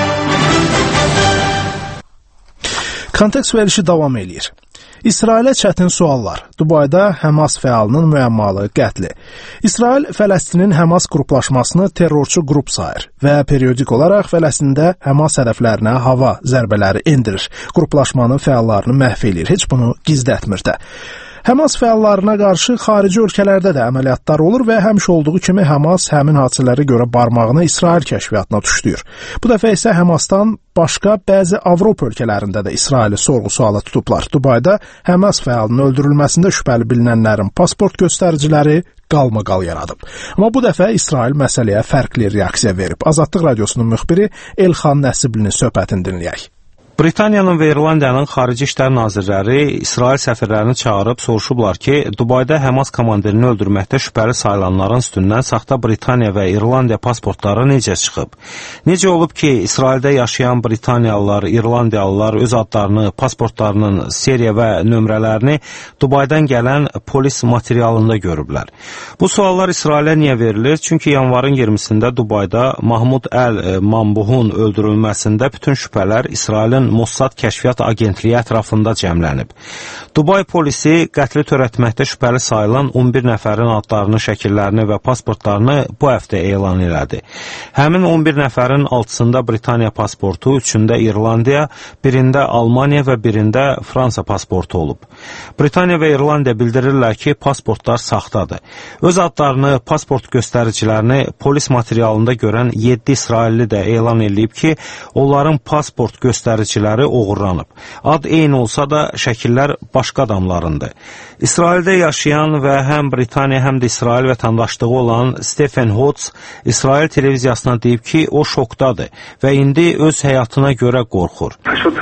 Kontekst verilişi davam eləyir. İsrailə çətin suallar. Dubayda Həmas fəalının müəmmalı qətli. İsrail Fələstinin Həmas qruplaşmasını terrorçu qrup sayır və periodik olaraq Fələstində Həmas hədəflərinə hava zərbələri endirir. Qruplaşmanın fəallarını məhv eləyir. Heç bunu gizlətmir də. Həmas fəallarına qarşı xarici ölkələrdə də əməliyyatlar olur və həmişə olduğu kimi Həmas həmin hadisələrə görə barmağını İsrail kəşfiyyatına tuşlayır. Bu dəfə isə Həmasdan başqa bəzi Avropa ölkələrində də İsraili sorğu-suala tutublar. Dubayda Həmas fəalının öldürülməsində şübhəli bilinənlərin pasport göstəriciləri qalmaqal yaradıb. Amma bu dəfə İsrail məsələyə fərqli reaksiya verib. Azadlıq Radiosunun müxbiri Elxan Nəsiblinin söhbətini dinləyək. Britaniyanın və İrlandiyanın xarici işlər nazirləri İsrail səfirlərini çağırıb soruşublar ki, Dubayda Həmas komandirini öldürməkdə şübhəli sayılanların üstündən saxta Britaniya və İrlandiya pasportları necə çıxıb? Necə olub ki, İsraildə yaşayan Britaniyalılar, İrlandiyalılar öz adlarını, pasportlarının seriya və nömrələrini Dubaydan gələn polis materialında görüblər. Bu suallar İsrailə niyə verilir? Çünki yanvarın iyirmisində Dubayda Mahmud Əl-Mambuhun öldürülməsində bütün şübhələr İsrailin Mossad Kəşfiyyat Agentliyi ətrafında cəmlənib. Dubay polisi qətli törətməkdə şübhəli sayılan on bir nəfərin adlarını, şəkillərini və pasportlarını bu həftə elan elədi. Həmin on bir nəfərin altısında Britaniya pasportu, üçündə İrlandiya, birində Almaniya və birində Fransa pasportu olub. Britaniya və İrlandiya bildirirlər ki, pasportlar saxtadır. Öz adlarını, pasport göstəricilərini polis materialında görən yeddi İsrailli də elan eləyib ki, onların pasport göstəriciləri oğurlanıb. Ad eyni olsa da şəkillər başqa adamlarındır. İsraildə yaşayan və həm Britaniya, həm də İsrail vətəndaşlığı olan Stephen Hodges İsrail televiziyasına deyib ki, o şokdadır və indi öz həyatına görə qorxur.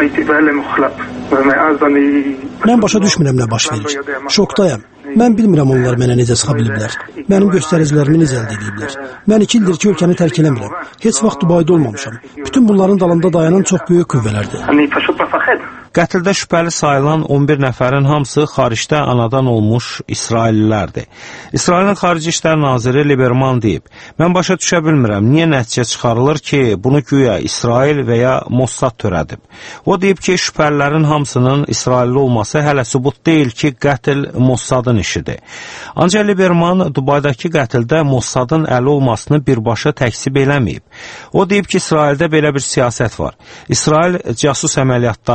Mən başa düşmürəm nə baş verir. Şokdayam. Mən bilmirəm onlar mənə necə sıxa biliblər. Mənim göstəricilərimi necə əldə ediblər. Mən iki ildir ki, ölkəni tərk eləmirəm. Heç vaxt Dubayda olmamışam. Bütün bunların dalında dayanan çox böyük qüvvələrdir. Qətldə şübhəli sayılan on bir nəfərin hamısı xaricdə anadan olmuş İsraillilərdir. İsrailin Xarici İşlər Naziri Liberman deyib, mən başa düşə bilmirəm, niyə nəticə çıxarılır ki, bunu güya İsrail və ya Mossad törədib. O deyib ki, şübhəlilərin hamısının İsrailli olması hələ sübut deyil ki, qətl Mossadın işidir. Ancaq Liberman Dubaydakı qətldə Mossadın əli olmasını birbaşa təksib eləməyib. O deyib ki, İsraildə belə bir siyasət var. İsrail casus əməliyyatlarını nə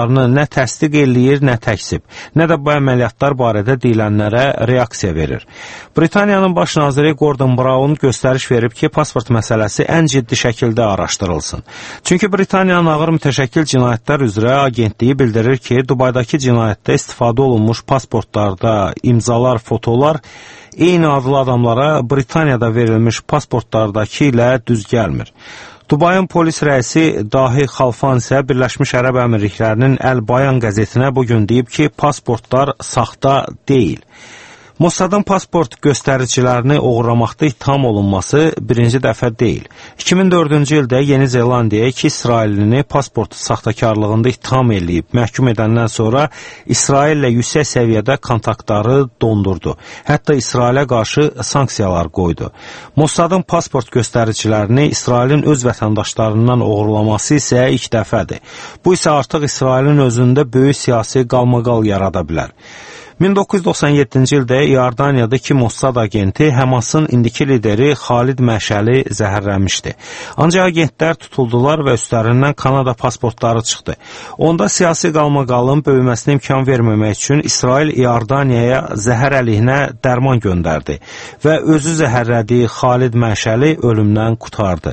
təsdiq eləyir, nə təksib, nə də bu əməliyyatlar barədə deyilənlərə reaksiya verir. Britaniyanın baş naziri Gordon Brown göstəriş verib ki, pasport məsələsi ən ciddi şəkildə araşdırılsın. Çünki Britaniyanın ağır mütəşəkkil cinayətlər üzrə agentliyi bildirir ki, Dubaydakı cinayətdə istifadə olunmuş pasportlarda imzalar, fotolar eyni adlı adamlara Britaniyada verilmiş pasportlardakı ilə düz gəlmir. Dubayın polis rəisi Dahi Xalfan isə Birləşmiş Ərəb Əmirliklərinin Əl-Bayan qəzetinə bugün deyib ki, pasportlar saxta deyil. Mossadın pasport göstəricilərini oğurlamaqda ittiham olunması birinci dəfə deyil. iki min dördüncü ildə Yeni Zelandiyaya iki İsraillini pasport saxtakarlığında ittiham eləyib, məhkum edəndən sonra İsraillə yüksək səviyyədə kontaktları dondurdu. Hətta İsrailə qarşı sanksiyalar qoydu. Mossadın pasport göstəricilərini İsrailin öz vətəndaşlarından oğurlaması isə ilk dəfədir. Bu isə artıq İsrailin özündə böyük siyasi qalmaqal yarada bilər. min doqquz yüz doxsan yeddinci ildə İordaniyada iki Mossad agenti Həmasın indiki lideri Xalid Məşəli zəhərlənmişdi. Ancaq agentlər tutuldular və üstlərindən Kanada pasportları çıxdı. Onda siyasi qalmaqalın böyüməsinə imkan verməmək üçün İsrail İordaniyaya zəhər əleyhinə dərman göndərdi və özü zəhərlədiyi Xalid Məşəli ölümdən qurtardı.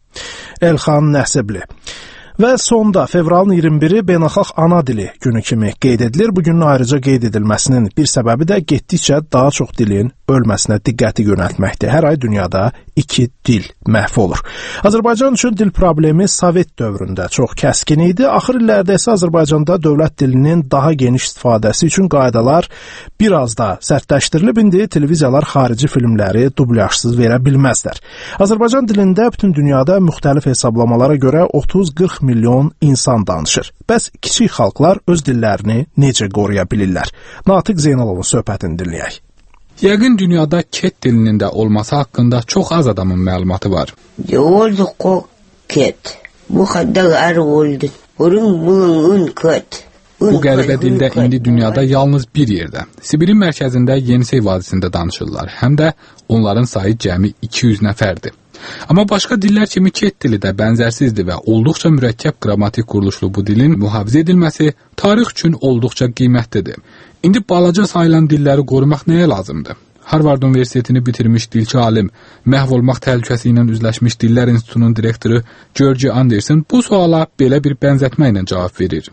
Elxan Nəsibli. Və sonda fevralın iyirmi biri Beynəlxalq Ana Dili günü kimi qeyd edilir. Bu günün ayrıca qeyd edilməsinin bir səbəbi də getdikcə daha çox dilin ölməsinə diqqəti yönəltməkdir. Hər ay dünyada iki dil məhv olur. Azərbaycan üçün dil problemi Sovet dövründə çox kəskin idi. Axır illərdə isə Azərbaycanda dövlət dilinin daha geniş istifadəsi üçün qaydalar biraz da sərtləşdirilib. İndi televiziyalar xarici filmləri dublyajsız verə bilməzlər. Azərbaycan dilində bütün dünyada müxtəlif hesablamalara görə otuz qırx milyon insan danışır. Bəs kiçik xalqlar öz dillərini necə qoruya bilirlər? Natiq Zeynalovun söhbətini dinləyək. Yəqin dünyada ket dilinin də olması haqqında çox az adamın məlumatı var. Yolduqo ket. Bu xəddəq ər oldu. Burun bulun ket. Bu qəribə dildə indi dünyada yalnız bir yerdə, Sibirin mərkəzində Yenisey vadisində danışırlar. Həm də onların sayı cəmi iki yüz nəfərdir. Amma başqa dillər kimi ket dili də bənzərsizdir və olduqca mürəkkəb qrammatik quruluşlu bu dilin mühafizə edilməsi tarix üçün olduqca qiymətlidir. İndi balaca sayılan dilləri qorumaq nəyə lazımdır? Harvard Universitetini bitirmiş dilçi alim, məhv olmaq təhlükəsi ilə üzləşmiş Dillər İnstitutunun direktoru George Anderson bu suala belə bir bənzətmə ilə cavab verir.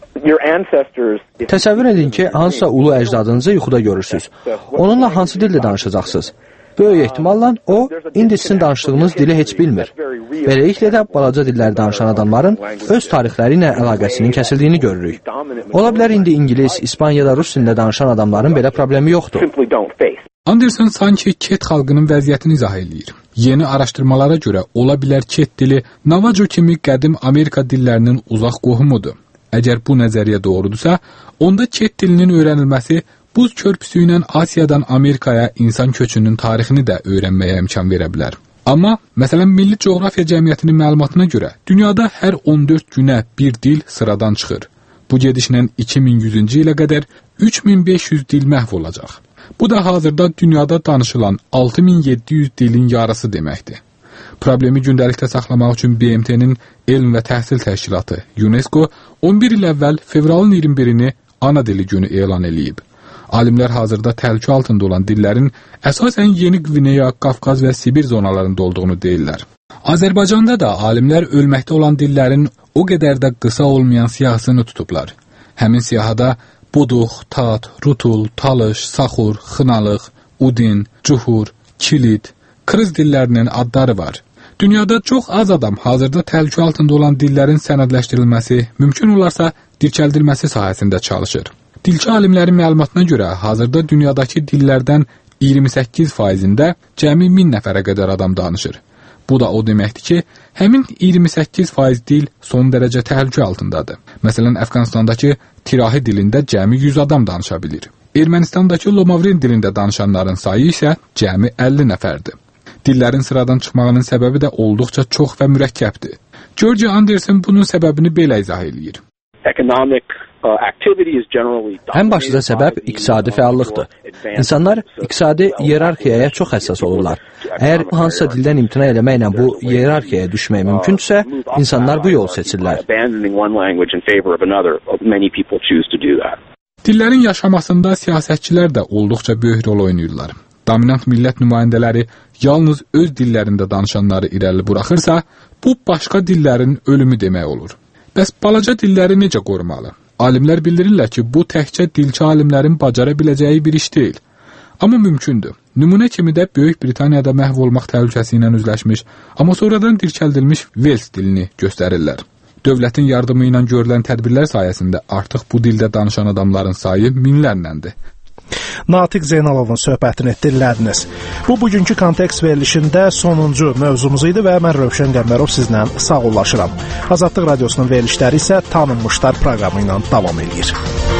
Təsəvvür edin ki, hansısa ulu əcdadınızı yuxuda görürsünüz. Onunla hansı dildə danışacaqsınız? Böyük ehtimalla o, indi sizin danışdığınız dili heç bilmir. Beləliklə də balaca dilləri danışan adamların öz tarixləri ilə əlaqəsinin kəsildiyini görürük. Ola bilər indi İngilis, İspanya da Rus dilində danışan adamların belə problemi yoxdur. Anderson sanki ket xalqının vəziyyətini izah edir. Yeni araşdırmalara görə ola bilər ket dili Navajo kimi qədim Amerika dillərinin uzaq qohumudur. Əgər bu nəzəriyyə doğrudursa, onda ket dilinin öyrənilməsi buz körpüsü ilə Asiyadan Amerikaya insan köçünün tarixini də öyrənməyə imkan verə bilər. Amma, məsələn, Milli Coğrafiya Cəmiyyətinin məlumatına görə, dünyada hər on dörd günə bir dil sıradan çıxır. Bu gedişlə iki min yüzüncü ilə qədər üç min beş yüz dil məhv olacaq. Bu da hazırda dünyada danışılan altı min yeddi yüz dilin yarısı deməkdir. Problemi gündəlikdə saxlamaq üçün B M T-nin Elm və Təhsil Təşkilatı, UNESCO, on bir il əvvəl fevralın iyirmi birini ana dili günü elan edib. Alimlər hazırda təhlükə altında olan dillərin əsasən Yeni Qvineya, Qafqaz və Sibir zonalarında olduğunu deyirlər. Azərbaycanda da alimlər ölməkdə olan dillərin o qədər də qısa olmayan siyahısını tutublar. Həmin siyahıda Buduq, Tat, Rutul, Talış, Saxur, Xınalıq, Udin, Cuhur, Kilit, Krız dillərinin adları var. Dünyada çox az adam hazırda təhlükə altında olan dillərin sənədləşdirilməsi, mümkün olarsa dirçəldilməsi sahəsində çalışır. Dilçi alimlərin məlumatına görə hazırda dünyadakı dillərdən iyirmi səkkiz faizində cəmi min nəfərə qədər adam danışır. Bu da o deməkdir ki, həmin iyirmi səkkiz faiz dil son dərəcə təhlükə altındadır. Məsələn, Əfqanistandakı Tirahi dilində cəmi yüz adam danışa bilir. Ermənistandakı Lomavrin dilində danışanların sayı isə cəmi əlli nəfərdir. Dillərin sıradan çıxmağının səbəbi də olduqca çox və mürəkkəbdir. George Anderson bunun səbəbini belə izah edir. Ən başlıca səbəb iqtisadi fəallıqdır. İnsanlar iqtisadi iyerarxiyaya çox həssas olurlar. Əgər hansısa dildən imtina eləməklə bu iyerarxiyaya düşmək mümkündürsə, insanlar bu yolu seçirlər. Dillərin yaşamasında siyasətçilər də olduqca böyük rol oynayırlar. Dominant millət nümayəndələri yalnız öz dillərində danışanları irəli buraxırsa, bu başqa dillərin ölümü demək olur. Bəs balaca dilləri necə qorumalı? Alimlər bildirirlər ki, bu təkcə dilçi alimlərin bacara biləcəyi bir iş deyil. Amma mümkündür. Nümunə kimi də Böyük Britaniyada məhv olmaq təhlükəsi ilə üzləşmiş, amma sonradan dirçəldilmiş Wales dilini göstərirlər. Dövlətin yardımı ilə görülən tədbirlər sayəsində artıq bu dildə danışan adamların sayı minlərləndir. Natiq Zeynalovun söhbətini dinlədiniz. Bu, bugünkü kontekst verilişində sonuncu mövzumuz idi və mən Rövşən Qəmbərov sizlə sağollaşıram. Azadlıq Radiosunun verilişləri isə Tanınmışlar proqramı ilə davam edir.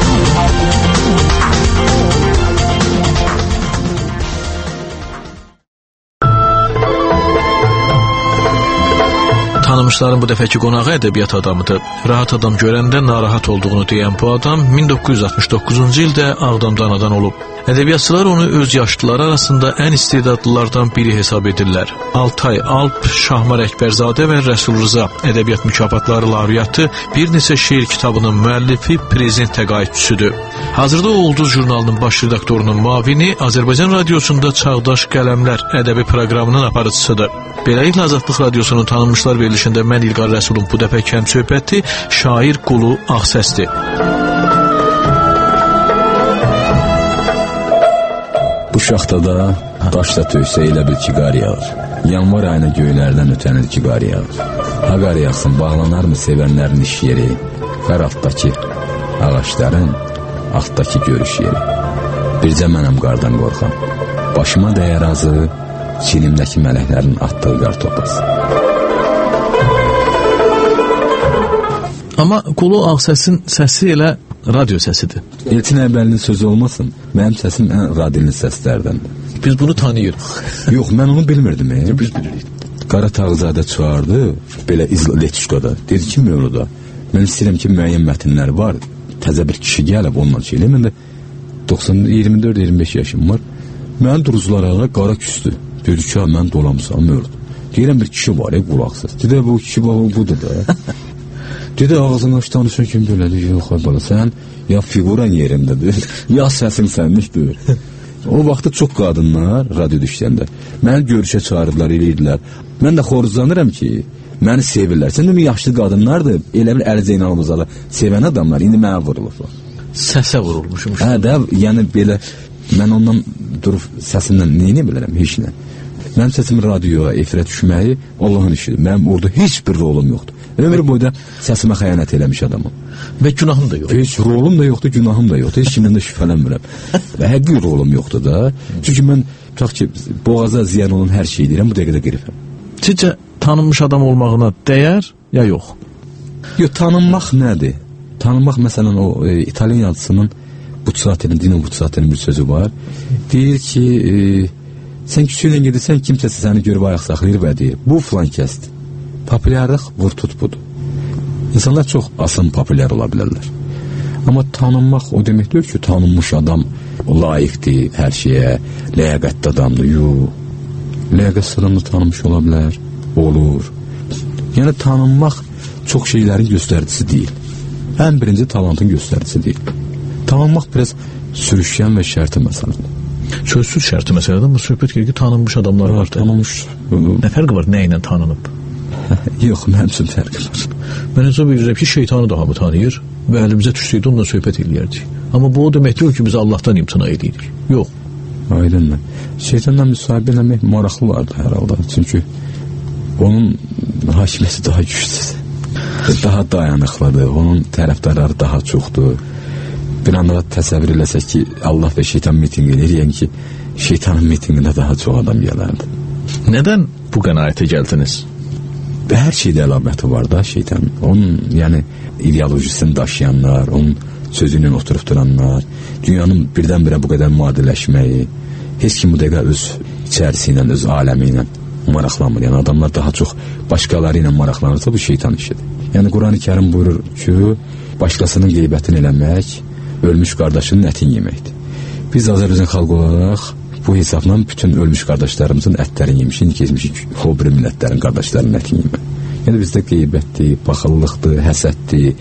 Tanımışların bu dəfəki qonağı ədəbiyyat adamıdır. Rahat adam görəndə narahat olduğunu deyən bu adam min doqquz yüz altmış doqquzuncu ildə Ağdamda anadan olub. Ədəbiyyatçılar onu öz yaşlıları arasında ən istedadlılardan biri hesab edirlər. Altay Alp, Şahmar Əkbərzadə və Rəsul Rıza ədəbiyyat mükafatları laureatı, bir neçə şeir kitabının müəllifi, prezent təqaüdçüsüdür. Hazırda o Ulduz jurnalının baş redaktorunun müavini, Azərbaycan Radiosunda Çağdaş Qələmlər ədəbi proqramının aparıcısıdır. Beləliklə Azadlıq Radiosunun Tanınmışlar verilişində mən İlqar Rəsulun bu dəfə kəm söhbəti şair Qulu Ağsəsdir. Bu şaxtada daşla töysə elə bil ki, qar yağır. Yanvar ayına göylərdən ötənir ki, qar yağır. Ha qar yağsın, bağlanarmı sevənlərin iş yeri, qar altdakı ağaçların, altdakı görüş yeri. Bircə mənəm qardan qorxam. Başıma dəyər azı, çilimdəki mələklərin atdığı qar topası. Amma Qulu Ağsəsin səsi elə radio səsidir. Elçin Əybəlinin sözü olmasın, mənim səsim ən radilli səslərdəndir. Biz bunu tanıyırıq. Yox, mən onu bilmirdim. E. Biz bilirik. Qara Tağzadə çağırdı, belə İzletişkada. Dedi ki, mövluda, mən istəyirəm ki, müəyyən mətnlər var. Təzə bir kişi gəlib onunla şeylə. Mən də doxsan iyirmi dörd iyirmi beş yaşım var. Mən duruzlara qara küstü. Dedi ki, mən dolamsam, mövlud. Deyirəm, bir kişi var, e, qulaq səs. Dedi, bu kişi var, budur da. Dedi, ağzını aç danışan kim belədir? Yox, ay bala, sən ya figuran yerindədir, ya səsin sənlikdir. O vaxtda çox qadınlar radioda işləyəndə məni görüşə çağırdılar, eləyirdilər. Mən də xoruzlanıram ki, məni sevirlər. Sən də yaşlı qadınlardır, elə bir Əli Zeynalımıza sevən adamlar, indi mənə vurulurlar. Səsə vurulmuşum. Hə də, yəni belə, mən ondan durub səsimdən neyini bilərəm, heç nə. Mənim səsim radioya, efirə düşməyi Allahın işidir. Mənim orada heç bir rolum yoxdur. Ömür boyda səsimə xəyanət eləmiş adamım. Və günahım da yoxdur. Heç rolum da yoxdur, günahım da yoxdur. Heç kimdən də şübhələnmirəm. Və həqiqi rolum yoxdur da. Çünki mən tutaq ki, boğaza ziyan olan hər şey deyirəm, bu dəqiqədə qirifəm. Sizcə tanınmış adam olmağına dəyər ya yox? Yox, tanınmaq nədir? Tanınmaq məsələn o e, İtalyan yazısının Bucciati'nin, Dino Bucciati'nin bir sözü var. Deyir ki, e, sən küçüylə gedirsən, kimsəsi səni görüb ayaq saxlayır və deyir, bu filan kəsdir. Populyarlıq vur tut budur. İnsanlar çox asan populyar ola bilərlər. Amma tanınmaq o demək deyil ki, tanınmış adam layiqdir hər şeyə, ləyaqətli adamdır. Yox. Ləyaqətli adamda tanınmış ola bilər, olur. Yəni tanınmaq çox şeylərin göstəricisi deyil. Ən birinci talantın göstəricisi deyil. Tanınmaq biraz sürüşkən və şərti məsələdir. Sözsüz şərti məsələdir, amma söhbət gedir ki, tanınmış adamlar var. Tanınmış. Nə fərqi var, nə ilə tanınıb? Yox, mənim üçün fərqi var. Mən hesab edirəm ki, şeytanı da hamı tanıyır və əlimizə düşsəydi onunla söhbət eləyərdik. Amma bu o demək deyil ki, biz Allahdan imtina edirik. Yox. Aydındır. Şeytanla müsahibə eləmək maraqlı vardı hər halda. Çünki onun hakimiyyəti daha güclüdür. Daha dayanıqlıdır. Onun tərəfdarları daha çoxdur. Bir anda təsəvvür eləsək ki, Allah və şeytan mitinq edir, yəni ki, şeytanın mitinqində daha çox adam gələrdi. Nədən bu qənaətə gəldiniz? Hər şeydə əlaməti var da şeytan. Onun, yəni, ideolojisini daşıyanlar, onun sözü ilə oturub duranlar, dünyanın birdən-birə bu qədər müadiləşməyi, heç kim bu dəqiqə öz içərisi ilə, öz aləmi ilə maraqlanmır. Yəni, adamlar daha çox başqaları ilə maraqlanırsa, bu şeytan işidir. Yəni, Quran-ı Kərim buyurur ki, başqasının qeybətini eləmək, ölmüş qardaşının ətin yeməkdir. Biz Azərbaycan xalqı olaraq Bu hesabla bütün ölmüş qardaşlarımızın ətlərini yemişik, keçmişik o bir millətlərin qardaşlarının ətini yemək. Yəni bizdə qeybətdir, baxıllıqdır, həsəddir,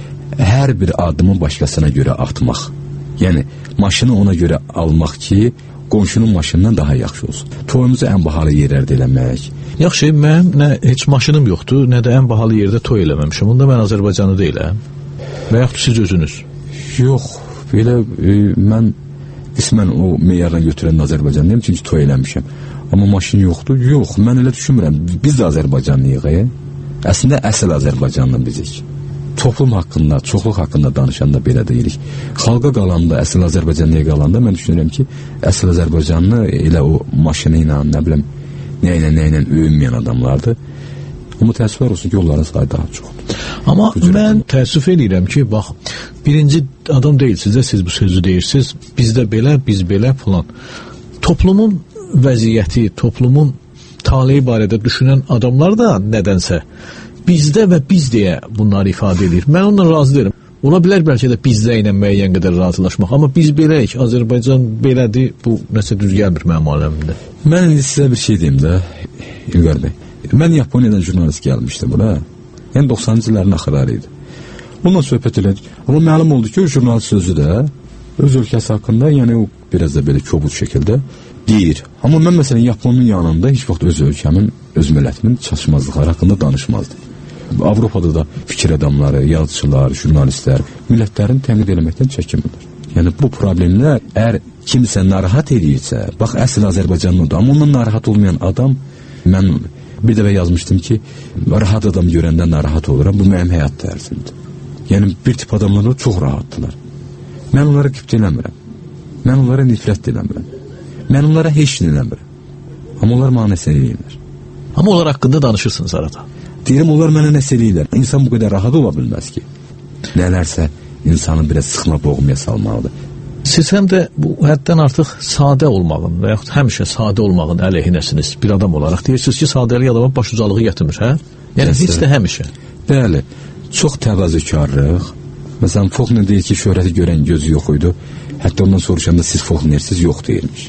hər bir addımı başqasına görə atmaq. Yəni maşını ona görə almaq ki, qonşunun maşınından daha yaxşı olsun. Toyumuzu ən bahalı yerlərdə eləmək. Yaxşı, mənim nə heç maşınım yoxdur, nə də ən bahalı yerdə toy eləməmişəm. Onda mən Azərbaycanlı deyiləm. Və yaxud siz özünüz? Yox, belə e, mən qismən o meyardan götürən Azərbaycanlıyım, çünki toy eləmişəm. Amma maşın yoxdur. Yox, mən elə düşünmürəm. Biz də Azərbaycanlıyıq. E? Əslində əsl Azərbaycanlı bizik. Toplum haqqında, çoxluq haqqında danışanda belə deyirik. Xalqa qalanda, əsl Azərbaycanlıya qalanda mən düşünürəm ki, əsl Azərbaycanlı elə o maşını ilə, nə biləm, nə ilə, nə ilə öyünməyən adamlardır. Amma təəssüflər olsun ki, onların sayı daha çoxdur. Amma mən təəssüf edirəm ki, bax, birinci adam deyilsiniz də siz bu sözü deyirsiniz, bizdə belə, biz belə falan. Toplumun vəziyyəti, toplumun taleyi barədə düşünən adamlar da nədənsə bizdə və biz deyə bunları ifadə edir. Mən ondan razı deyirəm. Ola bilər bəlkə də bizdə ilə müəyyən qədər razılaşmaq, amma biz beləyik, Azərbaycan belədir, bu nəsə düz gəlmir mənim aləmimdə. Mən indi sizə bir şey deyim də, İlqar bəy. Mən Yaponiyadan jurnalist gəlmişdim bura. Yəni doxsanıncı illərin axırları idi. Ondan söhbət elədik. Amma məlum oldu ki, o jurnalist sözü də öz ölkəsi haqqında, yəni o biraz da belə kobud şəkildə deyir. Amma mən məsələn Yaponun yanında heç vaxt öz ölkəmin, öz millətimin çatışmazlıqları haqqında danışmazdım. Avropada da fikir adamları, yazıçılar, jurnalistlər millətlərin təmid eləməkdən çəkinmirlər. Yəni bu problemlər əgər kimsə narahat edirsə, bax əsl Azərbaycanlıdır, amma ondan narahat olmayan adam, mən bir dəfə yazmışdım ki, rahat adam görəndə narahat oluram, bu mənim həyat tərzimdir. Yəni bir tip adamlar çox rahatdılar. Mən onlara qipt eləmirəm. Mən onlara nifrət eləmirəm. Mən onlara heç nə eləmirəm. Amma onlar mənə nəsə eləyirlər. Amma onlar haqqında danışırsınız arada. Deyirəm, onlar mənə nəsə eləyirlər. İnsan bu qədər rahat ola bilməz ki. Nələrsə insanı biraz sıxma boğmaya salmalıdır. Siz həm də bu həddən artıq sadə olmağın və yaxud həmişə sadə olmağın əleyhinəsiniz bir adam olaraq. Deyirsiniz ki, sadəlik adama başucalığı gətirmir, hə? Yəni heç də həmişə. Bəli, çox təvazökarlıq. Məsələn, Faulkner deyir ki, şöhrəti görən gözü yox idi. Hətta ondan soruşanda siz Faulknersiz yox deyilmiş.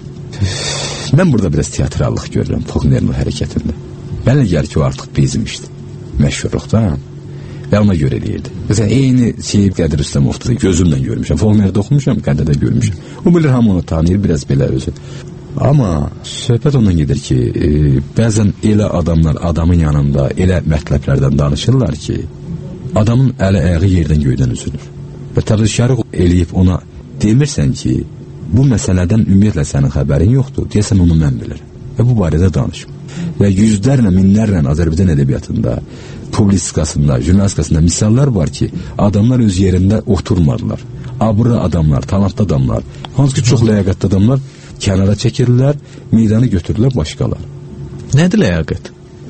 Mən burada biraz teatrallıq görürəm Faulknerin hərəkətində. Mənə gəlir ki, o artıq bezmişdi. Məşhurluqdan. Və ona görə deyirdi. Məsələn, eyni şeyi Qədir Rüstəmovda gözümlə görmüşəm. Faulknerdə oxumuşam, Qədirdə görmüşəm. O bilir, hamı onu tanıyır, biraz belə özü. Amma söhbət ondan gedir ki, e, bəzən elə adamlar adamın yanında elə mətləblərdən danışırlar ki, adamın əli ayağı yerdən göydən üzülür. Və təvəkkürlük eləyib ona demirsən ki, bu məsələdən ümumiyyətlə sənin xəbərin yoxdur, deyəsən onu mən bilirəm. Və bu barədə danışım. Və yüzlərlə, minlərlə Azərbaycan ədəbiyyatında, publistikasında, jurnalistikasında misallar var ki, adamlar öz yerində oturmadılar. Abırlı adamlar, talantlı adamlar, hansı ki çox ləyaqətli adamlar kənara çəkirlər, meydanı götürürlər başqalar. Nədir ləyaqət?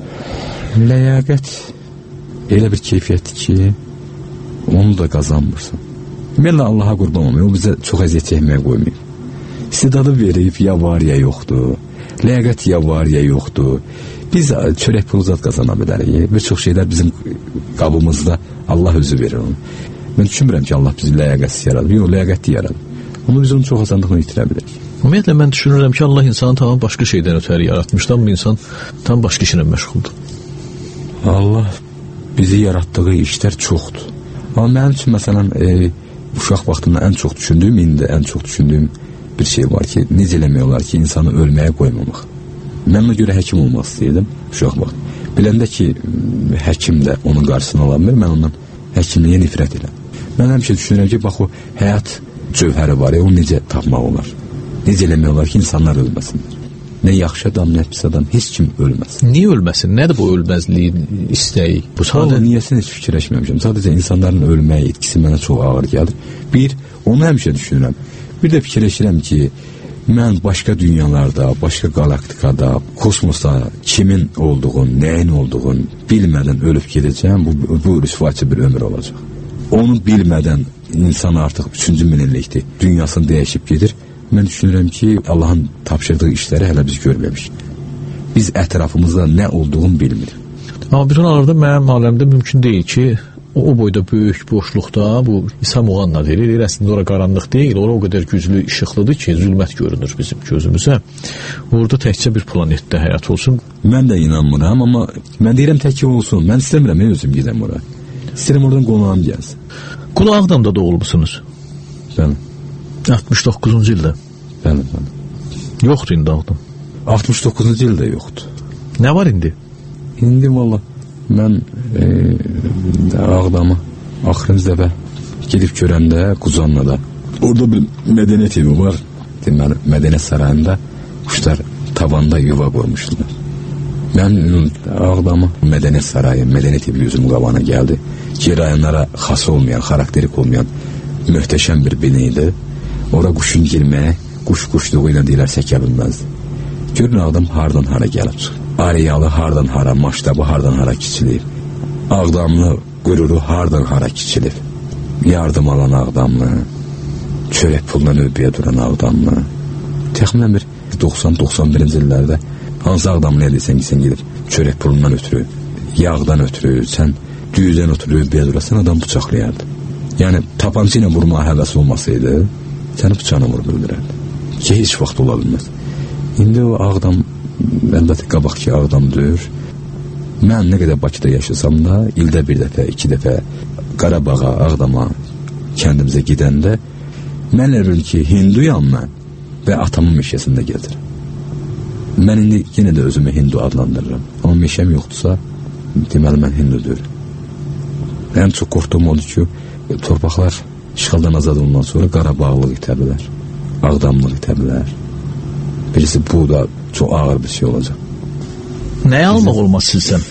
Ləyaqət elə bir keyfiyyətdir ki, onu da qazanmırsan. Mənlə Allaha qurban olmayım, o bizə çox əziyyət çəkməyə qoymayıb. İstidadı verib, ya var, ya yoxdur. Ləyaqət ya var, ya yoxdur. Biz çörək pulu zat qazana bilərik. Bir çox şeylər bizim qabımızda Allah özü verir onu. Mən düşünmürəm ki, Allah bizi ləyaqətsiz yaradır. Yox, ləyaqətli yaradır. Onu biz onu çox asanlıqla itirə bilərik. Ümumiyyətlə, mən düşünürəm ki, Allah insanı tamam başqa şeydən ötəri yaratmışdı, amma insan tam başqa işlə məşğuldur. Allah bizi yaratdığı işlər çoxdur. Amma mənim üçün, məsələn, e, uşaq vaxtında ən çox düşündüyüm, indi ən çox düşündüyüm bir şey var ki, necə eləmək olar ki, insanı ölməyə qoymamaq. Mən ona görə həkim olmaq istəyirdim uşaq vaxt. Biləndə ki, həkim də onun qarşısını alamır, mən ondan həkimliyə nifrət edirəm. Mən həmişə düşünürəm ki, bax o həyat cövhəri var ya, onu necə tapmaq olar? Necə eləmək olar ki, insanlar ölməsinlər? Nə yaxşı adam, nə pis adam, heç kim ölməsin. Niyə ölməsin? Nədir bu ölməzliyin istəyi? Bu sadə niyəsini heç fikirləşməmişəm. Sadəcə insanların ölməyə etkisi mənə çox ağır gəlir. Bir, onu həmişə düşünürəm. Bir də fikirləşirəm ki, mən başqa dünyalarda, başqa galaktikada, kosmosda kimin olduğunu, nəyin olduğunu bilmədən ölüb gedəcəm, bu, bu rüsvayçı bir ömür olacaq. Onu bilmədən insan artıq üçüncü minillikdir, dünyasını dəyişib gedir. Mən düşünürəm ki, Allahın tapşırdığı işləri hələ biz görməmişik. Biz ətrafımızda nə olduğunu bilmirik. Amma bir anlarda mənim aləmdə mümkün deyil ki, O, o boyda böyük boşluqda bu İsa Muğanna deyilir. Əslində ora qaranlıq deyil. Ora o qədər güclü işıqlıdır ki, zülmət görünür bizim gözümüzə. Orada təkcə bir planetdə həyat olsun. Mən də inanmıram, amma mən deyirəm tək olsun. Mən istəmirəm, mən özüm gedəm ora. İstəyirəm oradan qonağım gəlsin. Qulu Ağdamda doğulmusunuz? Bəli. altmış doqquzuncu ildə? Bəli, bəli. Yoxdur indi Ağdam? altmış doqquzuncu ildə yoxdur. Nə var indi? İndi valla mən e, Ağdamı axırıncı dəfə gedib görəndə Quzanlıda orada bir mədəniyyət evi var. Deməli, mədəniyyət sarayında quşlar tavanda yuva qurmuşdular. Mən Ağdamı mədəniyyət sarayı, mədəniyyət evi gözüm qabağına gəldi. Ki, rayonlara xas olmayan, xarakterik olmayan möhtəşəm bir bina idi. Ora quşun girməyə, quş quşluğu ilə deyilər səkə bilməzdi. Görün Ağdam hardan hara gəlib çıxır. Ariyalı hardan hara, maştabı hardan hara kiçilib. Ağdamlı qüruru hardan hara kiçilib. Yardım alan Ağdamlı, çörək puluna növbəyə duran Ağdamlı. Təxminən bir doxsan doxsan birinci illərdə hansı Ağdamlı edirsən ki, sən gedir çörək pulundan ötürü, yağdan ötürü, sən düyüdən ötürü növbəyə durasan adam bıçaqlayardı. Yəni tapançı ilə vurmağa həvəs olmasaydı, səni bıçağına vurub öldürərdi. Ki, heç vaxt ola bilməz. İndi o Ağdam, əlbəttə qabaq ki Ağdamdır. Mən nə qədər Bakıda yaşasam da, ildə bir dəfə, iki dəfə Qarabağa, Ağdama, kəndimizə gedəndə mən elə ki, hinduyam mən və atamın meşəsində gəzirəm. Mən indi yenə də özümü hindu adlandırıram. Amma meşəm yoxdursa, deməli mən hindudur. Ən çox qorxduğum odur ki, torpaqlar işğaldan azad olundan sonra Qarabağlıq itə bilər, Ağdamlıq itə bilər. Birisi bu da çox ağır bir şey olacaq. Nəyə almaq olmaz sizsən?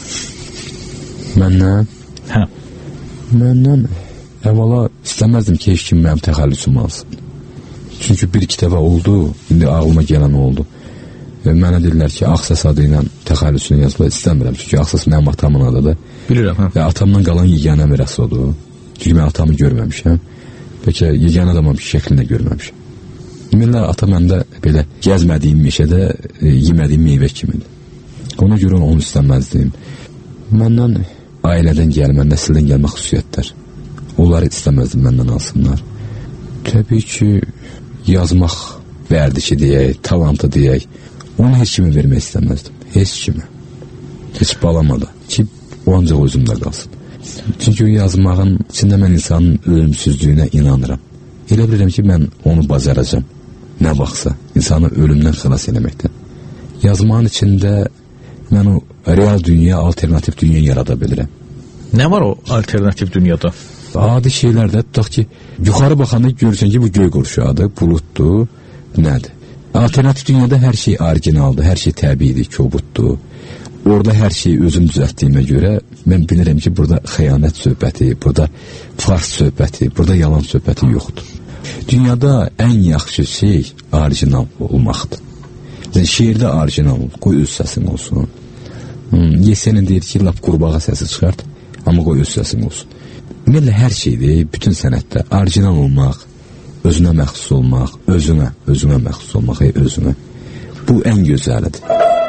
Məndən? Hə. Məndən əvvəla istəməzdim ki, heç kim mənim təxəllüsümü alsın. Çünki bir iki dəfə oldu, indi ağlıma gələn oldu. Və mənə dedilər ki, Ağsəs adı ilə təxəllüsünü yazıla istəmirəm. Çünki Ağsəs mənim atamın adıdır. Bilirəm, hə. Və atamdan qalan yeganə miras odur. Çünki mən atamı görməmişəm. Bəlkə yeganə adamın şəklini də görməmişəm. Demirlər, ata məndə belə gəzmədiyim meşədə e, yemədiyim meyvə kimidir. Ona görə onu istəməzdim. Məndən ailədən gəlmə, nəsildən gəlmə xüsusiyyətlər. Onları istəməzdim məndən alsınlar. Təbii ki, yazmaq vərdişi deyək, talantı deyək, onu heç kimi vermək istəməzdim. Heç kimi. Heç balamada. Ki, o ancaq özümdə qalsın. Çünki o yazmağın içində mən insanın ölümsüzlüyünə inanıram. Elə bilirəm ki, mən onu bacaracam. Nə vaxtsa, insanı ölümdən xilas eləməkdən. Yazmağın içində mən o real dünya, alternativ dünya yarada bilirəm. Nə var o alternativ dünyada? Adi şeylərdə, tutaq ki, yuxarı baxanda görürsən ki, bu göy qurşağıdır, buluddur, nədir? Alternativ dünyada hər şey orijinaldır, hər şey təbiidir, kobuddur. Orada hər şeyi özüm düzəltdiyimə görə mən bilirəm ki, burada xəyanət söhbəti, burada fars söhbəti, burada yalan söhbəti yoxdur. Dünyada ən yaxşı şey orijinal olmaqdır. Yəni, şeirdə orijinal ol, qoy öz səsin olsun. Hmm, Yesenin deyir ki, lap qurbağa səsi çıxart, amma qoy öz səsin olsun. Ümumiyyətlə, hər şeydir, bütün sənətdə orijinal olmaq, özünə məxsus olmaq, özünə, özünə məxsus olmaq, ey, özünə. Bu ən gözəlidir.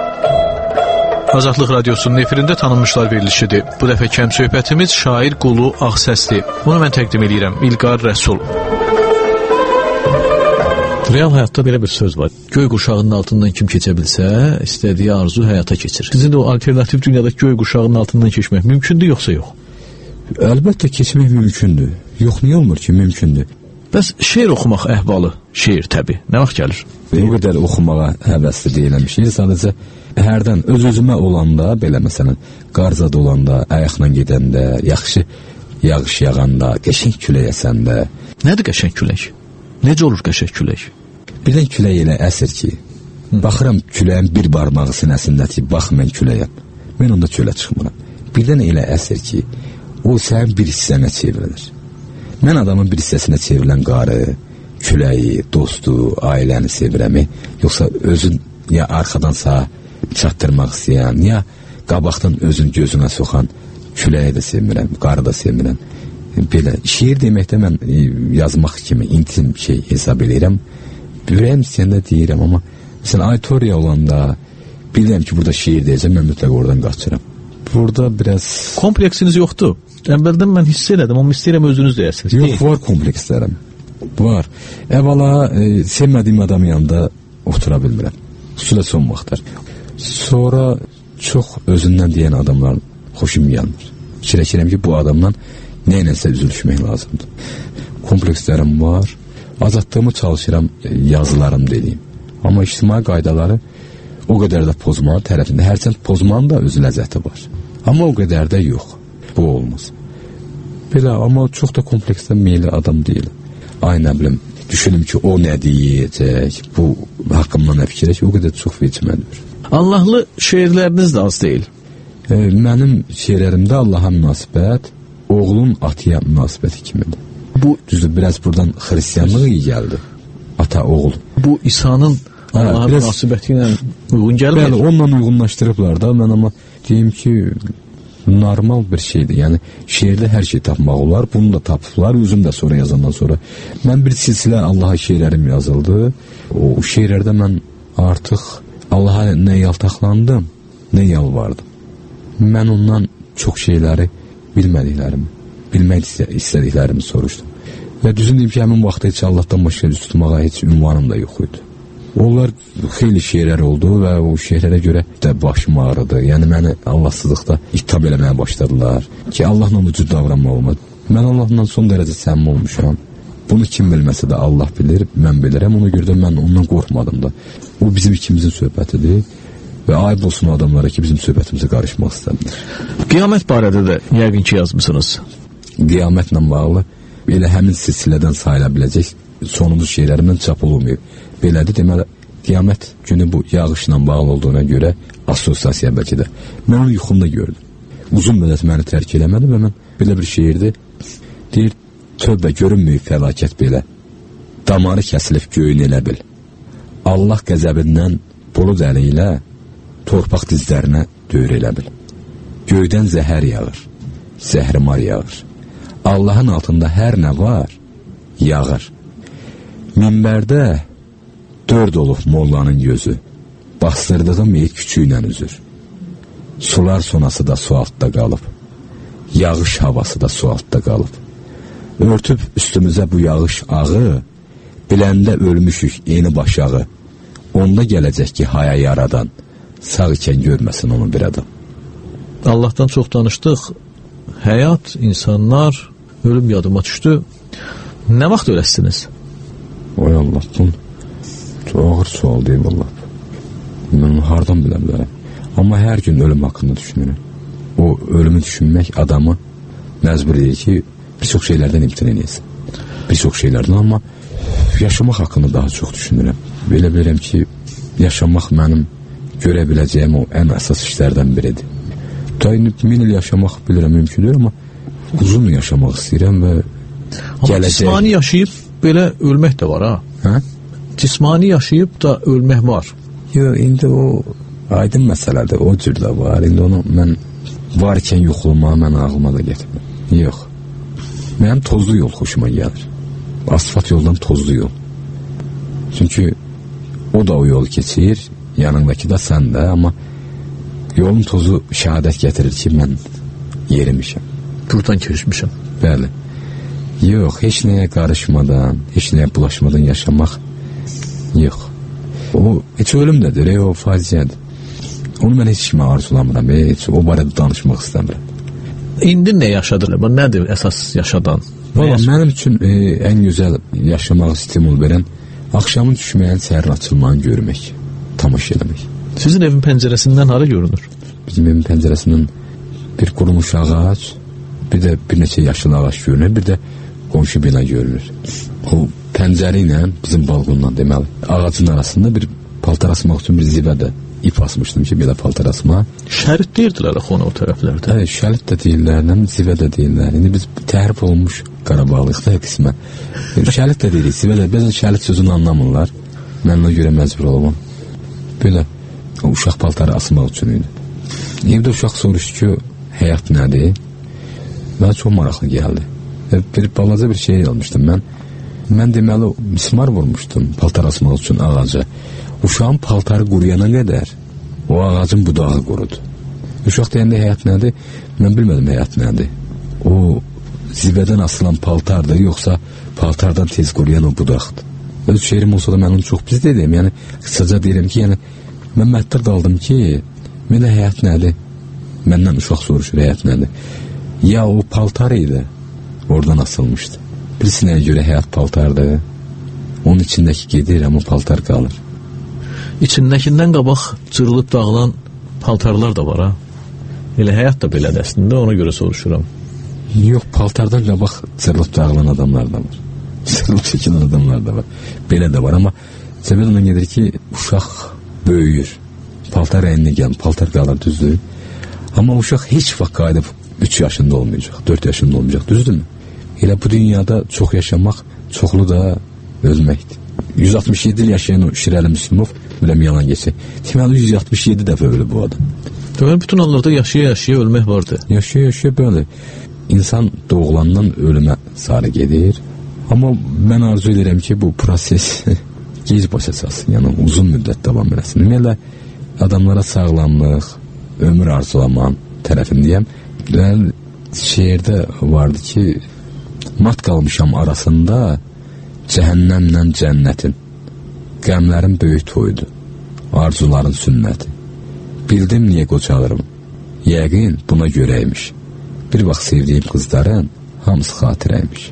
Azadlıq Radiosunun efirində tanınmışlar verilişidir. Bu dəfə kəm söhbətimiz şair Qulu Ağsəsdir. Bunu mən təqdim edirəm. İlqar Rəsul. Real həyatda belə bir söz var. Göy qurşağının altından kim keçə bilsə, istədiyi arzu həyata keçir. Sizin də o alternativ dünyadakı göy qurşağının altından keçmək mümkündür, yoxsa yox? Əlbəttə keçmək mümkündür. Yox, niyə olmur ki, mümkündür. Bəs şeir oxumaq əhvalı, şeir təbii, nə vaxt gəlir? O qədər oxumağa həvəsli deyiləm şeir, sadəcə hərdən öz-özümə olanda, belə məsələn, qarzad olanda, ayaqla gedəndə, yaxşı yağış yağanda, qəşəng külək əsəndə. Nədir qəşəng külək? Necə olur qəşəng külək? Birdən külək elə əsir ki, baxıram küləyin bir barmağı sinəsindəki, bax mən küləyəm. Mən onda çölə çıxmıram. Birdən elə əsir ki, o sənin bir hissənə çevrilir. Mən adamın bir hissəsinə çevrilən qarı, küləyi, dostu, ailəni sevirəmi, yoxsa özün ya arxadan sağa çatdırmaq istəyən, ya qabaqdan özün gözünə soxan küləyi də sevmirəm, qarı da sevmirəm. Belə, şiir deməkdə mən yazmaq kimi intim şey hesab edirəm. Ürəyim istəyəndə deyirəm, amma məsələn, auditoriya olanda bilirəm ki, burada şiir deyəcəm, mən mütləq oradan qaçıram. burada biraz kompleksiniz yoxdur. Əvvəldən mən hiss elədim, amma istəyirəm özünüz deyəsiniz. Yox, var komplekslərim. Var. Əvvəla e, sevmədiyim adam yanında otura bilmirəm. Xüsusilə son vaxtlar. Sonra çox özündən deyən adamlar xoşum gəlmir. Fikirləşirəm ki, bu adamdan nə eləsə üzülüşmək lazımdır. Komplekslərim var. Azadlığımı çalışıram yazılarım dediyim. Amma ictimai qaydaları o qədər də pozmağı tərəfində. Hərçənd pozmanın da öz ləzzəti var. Amma o qədər də yox. Bu olmaz. Belə, amma çox da kompleksdə meyli adam deyil. Ay nə bilim, düşünüm ki, o nə deyəcək, bu haqqımdan nə fikirək, o qədər çox vecmədir. Allahlı şeirləriniz də az deyil. E, mənim şeirlərimdə Allaha münasibət, oğlun ataya münasibəti kimidir. Bu düzdür, biraz buradan xristianlığı iyi gəldi. Ata, oğul. Bu İsa'nın Allaha biraz münasibəti ilə uyğun gəlmir. Bəli, onunla uyğunlaşdırıblar da, mən amma deyim ki, normal bir şeydir. Yəni şeirdə hər şey tapmaq olar. Bunu da tapıblar. Özüm də sonra yazandan sonra. Mən bir silsilə Allaha şeirlərim yazıldı. O şeirlərdə mən artıq Allaha nə yaltaqlandım, nə yalvardım. Mən ondan çox şeyləri bilmədiklərimi, bilmək istədiklərimi soruşdum. Və düzün deyim ki, həmin vaxtda heç Allahdan başqa üz tutmağa heç ünvanım da yox idi. Onlar xeyli şeirlər oldu və o şeirlərə görə də başım ağrıdı. Yəni məni Allahsızlıqda ittiham eləməyə başladılar ki, Allahla ucuz davranmaq olmaz. Mən Allahla son dərəcə səmimi olmuşam. Bunu kim bilməsə də Allah bilir, mən bilirəm. Ona görə də mən ondan qorxmadım da. O bizim ikimizin söhbətidir və ayıb olsun adamlara ki, bizim söhbətimizə qarışmaq istəmirlər. Qiyamət barədə də yəqin ki yazmısınız. Qiyamətlə bağlı elə həmin silsilədən sayıla biləcək sonuncu şeirlərimdən çap olunmuyor. Belədir, deməli, qiyamət günü bu yağışla bağlı olduğuna görə assosiasiya bəlkə də. Mən onu yuxumda gördüm. Uzun müddət məni tərk eləmədi və mən belə bir şeirdir. Deyir, tövbə görünməyib fəlakət belə. Damarı kəsilib göyün elə bil. Allah qəzəbindən bulud əli ilə torpaq dizlərinə döyür elə bil. Göydən zəhər yağır, zəhrimar yağır. Allahın altında hər nə var, yağır. Minbərdə dörd olub mollanın gözü, bastırdığı meyit küçüylə üzür. Sular sonası da su altda qalıb, yağış havası da su altda qalıb. Örtüb üstümüzə bu yağış ağı, biləndə ölmüşük eni başağı. Onda gələcək ki, haya yaradan, sağ ikən görməsin onu bir adam. Allahdan çox danışdıq. Həyat, insanlar, ölüm yadıma düşdü. Nə vaxt öləsiniz? Oy Allah, bunu çox ağır sual deyib Allah. Mən hardan bilə bilərəm. Amma hər gün ölüm haqqında düşünürəm. O ölümü düşünmək adamı məcbur edir ki, bir çox şeylərdən imtina edəsin. Bir çox şeylərdən, amma yaşamaq haqqında daha çox düşünürəm. Belə bilirəm ki, yaşamaq mənim görə biləcəyim o ən əsas işlərdən biridir. Dayanıb min il yaşamaq bilirəm, mümkündür, amma uzun yaşamaq istəyirəm və amma gələcək... cismani yaşayıb belə ölmək də var, ha? Hə? Cismani yaşayıb da ölmək var. Yox, indi o aydın məsələdir, o cür də var. İndi onu mən varkən yoxlamağa mən ağlıma da getirməm. Yox. Mənim tozlu yol xoşuma gəlir. Asfalt yoldan tozlu yol. Çünki o da o yol keçir, yanındakı da sən də, amma yolun tozu şəhadət gətirir ki, mən yerimişəm. Buradan keçmişəm. Bəli. Yox, heç nəyə qarışmadan, heç nəyə bulaşmadan yaşamaq yox. O, heç ölüm dədir, e, o faciədir. Onu mən heç kimə arzulamıram, e, heç o barədə danışmaq istəmirəm. İndi nə yaşadır? Nədir əsas yaşadan? Valla, mənim üçün e, ən gözəl yaşamağı stimul verən axşamın düşməyən səhərin açılmağını görmək, tamaşa eləmək. Sizin evin pəncərəsindən hara görünür? Bizim evin pəncərəsindən bir qurumuş ağac, bir də bir neçə yaşıl ağac görünür, bir də qonşu bina görünür. O pəncəri ilə bizim balqondan deməli, ağacın arasında bir paltar asmaq üçün bir zivədə ip asmışdım ki, belə paltar asma. Şərit deyirdilər axı ona o tərəflərdə. Hə, şərit də deyirlər, zivə də deyirlər. İndi biz təhrif olunmuş Qarabağlıq da qismən. Şərit də deyirik, zivə də, bəzən şərit sözünü anlamırlar. Mən ona görə məcbur olmam. Belə o uşaq paltarı asmaq üçün idi. Evdə uşaq soruşdu ki, həyat nədir? Mənə çox maraqlı gəldi. Bir balaca bir şey almışdım mən. Mən deməli mismar vurmuşdum paltar asmaq üçün ağaca. Uşağın paltarı quruyana qədər o ağacın budağı qurudu. Uşaq deyəndə həyat nədir? Mən bilmədim həyat nədir. O zivədən asılan paltardır, yoxsa paltardan tez quruyan o budaqdır. Öz şeirim olsa da mən onu çox pis dedim. Yəni, qısaca deyirəm ki, yəni, mən məhdər qaldım ki, mənə həyat nədir? Məndən uşaq soruşur, həyat nədir? Ya o paltar idi, oradan asılmışdı. Birisi nəyə görə həyat paltardır? Onun içindəki gedir, amma paltar qalır. İçindəkindən qabaq cırılıb dağılan paltarlar da var, ha? Elə həyat da belədir əslində, ona görə soruşuram. Yox, paltardan qabaq cırılıb dağılan adamlar da var. Cırılıb çəkilən adamlar da var. Belə də var, amma səbəb ondan gedir ki, uşaq böyüyür. Paltar rəyinə gəlin, paltar qalır, düzdür. Amma uşaq heç vaxt qayıdıb üç yaşında olmayacaq, dörd yaşında olmayacaq, düzdürmü? Elə bu dünyada çox yaşamaq, çoxlu da ölməkdir. yüz altmış yedi il yaşayan o Şirəli Müslümov, biləm yalan geçək. Deməli yüz altmış yedi dəfə ölü bu adam. Deməli bütün hallarda yaşaya-yaşaya ölmək vardı. Yaşaya-yaşaya böyle. İnsan doğulandan ölümə sarı gedir. Amma mən arzu edirəm ki, bu proses gec başa çalsın, yəni uzun müddət davam eləsin. Ümumiyyətlə, adamlara sağlamlıq, ömür arzulaman tərəfindəyəm. Yəni, şeirdə vardı ki, mat qalmışam arasında cəhənnəmlə cənnətin, qəmlərin böyük toyudur, arzuların sünnəti. Bildim niyə qocalırım, yəqin buna görəymiş. Bir vaxt sevdiyim qızların hamısı xatirəymiş.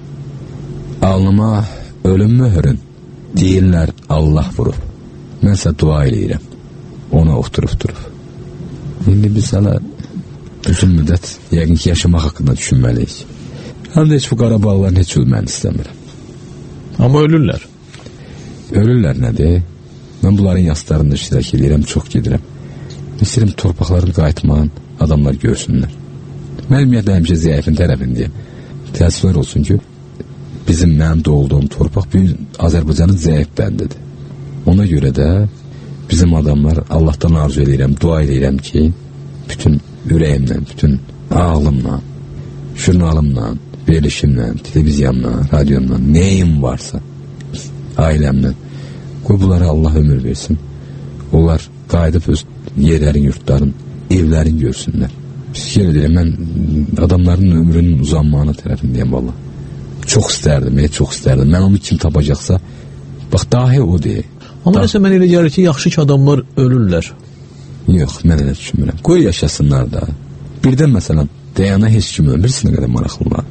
Alnıma ölüm möhürün, deyirlər Allah vurub. Mənsə dua eləyirəm, ona oturub durub. İndi biz hələ uzun müddət yəqin ki, yaşamaq haqqında düşünməliyik. Həm də heç bu Qarabağların heç ölməni istəmirəm. Amma ölürlər. Ölürlər nədir? Mən bunların yaslarında iştirak edirəm, çox gedirəm. İstəyirəm torpaqların qayıtmağın adamlar görsünlər. Mən ümumiyyətlə həmişə zəifin tərəfindəyəm. Təəssüflər olsun ki, bizim mənim doğulduğum torpaq bir Azərbaycanın zəif bəndidir. Ona görə də bizim adamlar Allahdan arzu edirəm, dua edirəm ki, bütün ürəyimlə, bütün ağlımla, jurnalımla, verilişimlə, televizyonla, radyomla, neyim varsa, ailəmlə, qoy bunlara Allah ömür versin. Onlar qayıdıb öz yerlərin, yurtların, evlərin görsünlər. Fikir edirəm, mən adamların ömrünün uzanmağına tərəfindəyəm, valla. Çox istərdim, e, çox istərdim. Mən onu kim tapacaqsa, bax, dahi o deyil. Amma nəsə mən elə gəlir ki, yaxşı ki, adamlar ölürlər. Yox, mən elə düşünmürəm. Qoy yaşasınlar da. Birdən, məsələn, dayana heç kim ömürsünə qədər maraqlılar.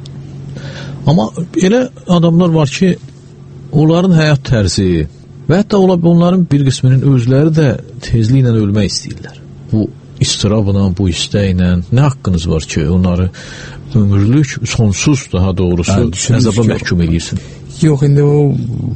Amma elə adamlar var ki, onların həyat tərzi və hətta onların bir qisminin özləri də tezliklə ölmək istəyirlər. Bu istirabla, bu istəklə nə haqqınız var ki, onları ömürlük, sonsuz daha doğrusu əzaba məhkum edirsin? Yox, indi o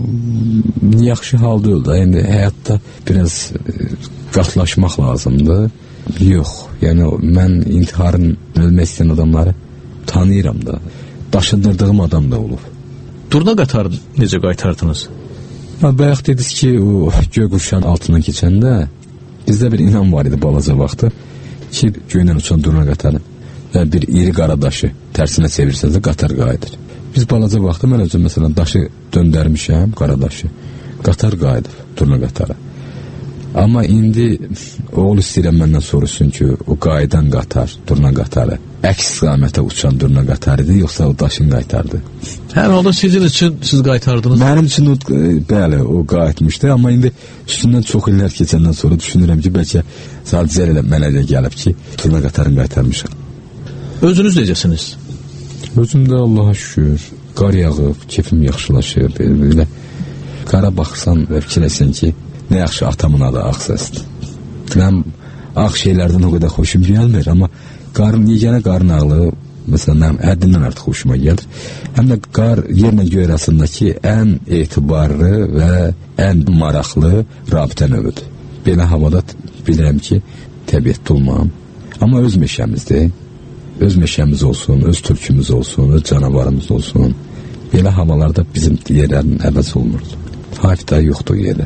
yaxşı halda öldü. İndi həyatda biraz qatlaşmaq lazımdır. Yox, yəni mən intiharın ölmək istəyən adamları tanıyıram da. Daşındırdığım adam da olub. Durna qatar necə qaytardınız? Bayaq dediniz ki, o göy qurşağın altından keçəndə bizdə bir inan var idi balaca vaxtı ki, göylə uçan durna qatarı və bir iri qara daşı tərsinə çevirsəniz də qatar qayıdır. Biz balaca vaxtı mən özüm məsələn daşı döndərmişəm, qara daşı. Qatar qayıdır, durna qatarı. Amma indi oğul istəyirəm məndən soruşsun ki, o qayıdan qatar, durna qatarı əks istiqamətə uçan durna qatarıdır, yoxsa o daşın qaytardı? Hər halda sizin üçün siz qaytardınız. Mənim üçün o, bəli, o qayıtmışdı, amma indi üstündən çox illər keçəndən sonra düşünürəm ki, bəlkə sadəcə elə mənə də gəlib ki, durna qatarını qaytarmışam. Özünüz necəsiniz? Özüm də Allaha şükür, qar yağıb, keyfim yaxşılaşıb, belə qara baxsan və fikirləsən ki, nə yaxşı atamın adı ağ səsdir. Mən ağ şeylərdən o qədər xoşum gəlmir, amma qarın, yeganə qarın ağlı, məsələn, mənim həddindən artıq xoşuma gəlir. Həm də qar yerlə göy arasındakı ən etibarlı və ən maraqlı rabitə növüdür. Belə havada bilirəm ki, təbiətdə olmam. Amma öz meşəmizdir. Öz meşəmiz olsun, öz türkümüz olsun, öz canavarımız olsun. Belə havalarda bizim yerlərin əvəz olmurdu. Hafifdə yoxdur yerlər.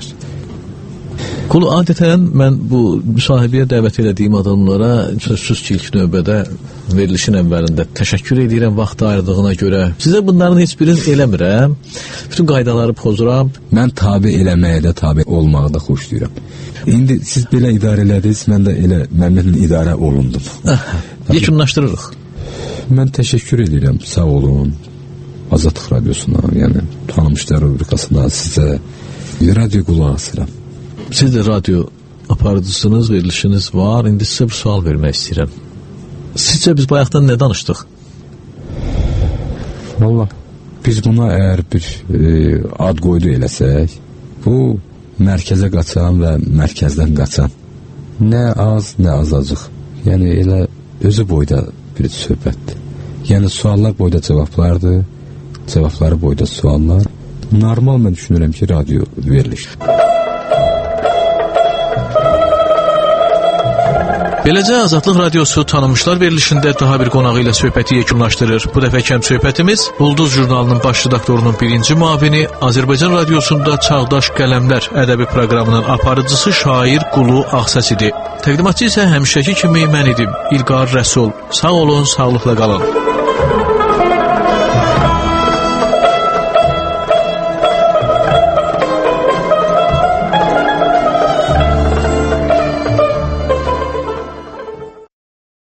Qulu, adətən mən bu müsahibəyə dəvət elədiyim adamlara sözsüz ki, ilk növbədə verilişin əvvəlində təşəkkür edirəm vaxt ayırdığına görə. Sizə bunların heç birini eləmirəm. Bütün qaydaları pozuram. Mən tabi eləməyə də, tabi olmağı da xoşlayıram. İndi siz belə idarə elədiniz, mən də elə məmnun idarə olundum. Yekunlaşdırırıq. Mən təşəkkür edirəm, sağ olun. Azadlıq Radiosuna, yəni tanımışlar rubrikasına, sizə radio qulaq asıram. Siz də radio aparıcısınız, verilişiniz var. İndi sizə bir sual vermək istəyirəm. Sizcə biz bayaqdan nə danışdıq? Valla, biz buna əgər bir e, ad qoydu eləsək, bu mərkəzə qaçan və mərkəzdən qaçan. Nə az, nə azacıq. Yəni elə özü boyda bir söhbətdir. Yəni suallar boyda cavablardır, cavabları boyda suallar. Normal mən düşünürəm ki, radio verilir. Beləcə Azadlıq Radiosu tanınmışlar verilişində daha bir qonağı ilə söhbəti yekunlaşdırır. Bu dəfə kəm söhbətimiz Ulduz jurnalının baş redaktorunun birinci müavini, Azərbaycan Radiosunda Çağdaş Qələmlər ədəbi proqramının aparıcısı şair Qulu Ağsəs idi. Təqdimatçı isə həmişəki kimi mən idim, İlqar Rəsul. Sağ olun, sağlıqla qalın.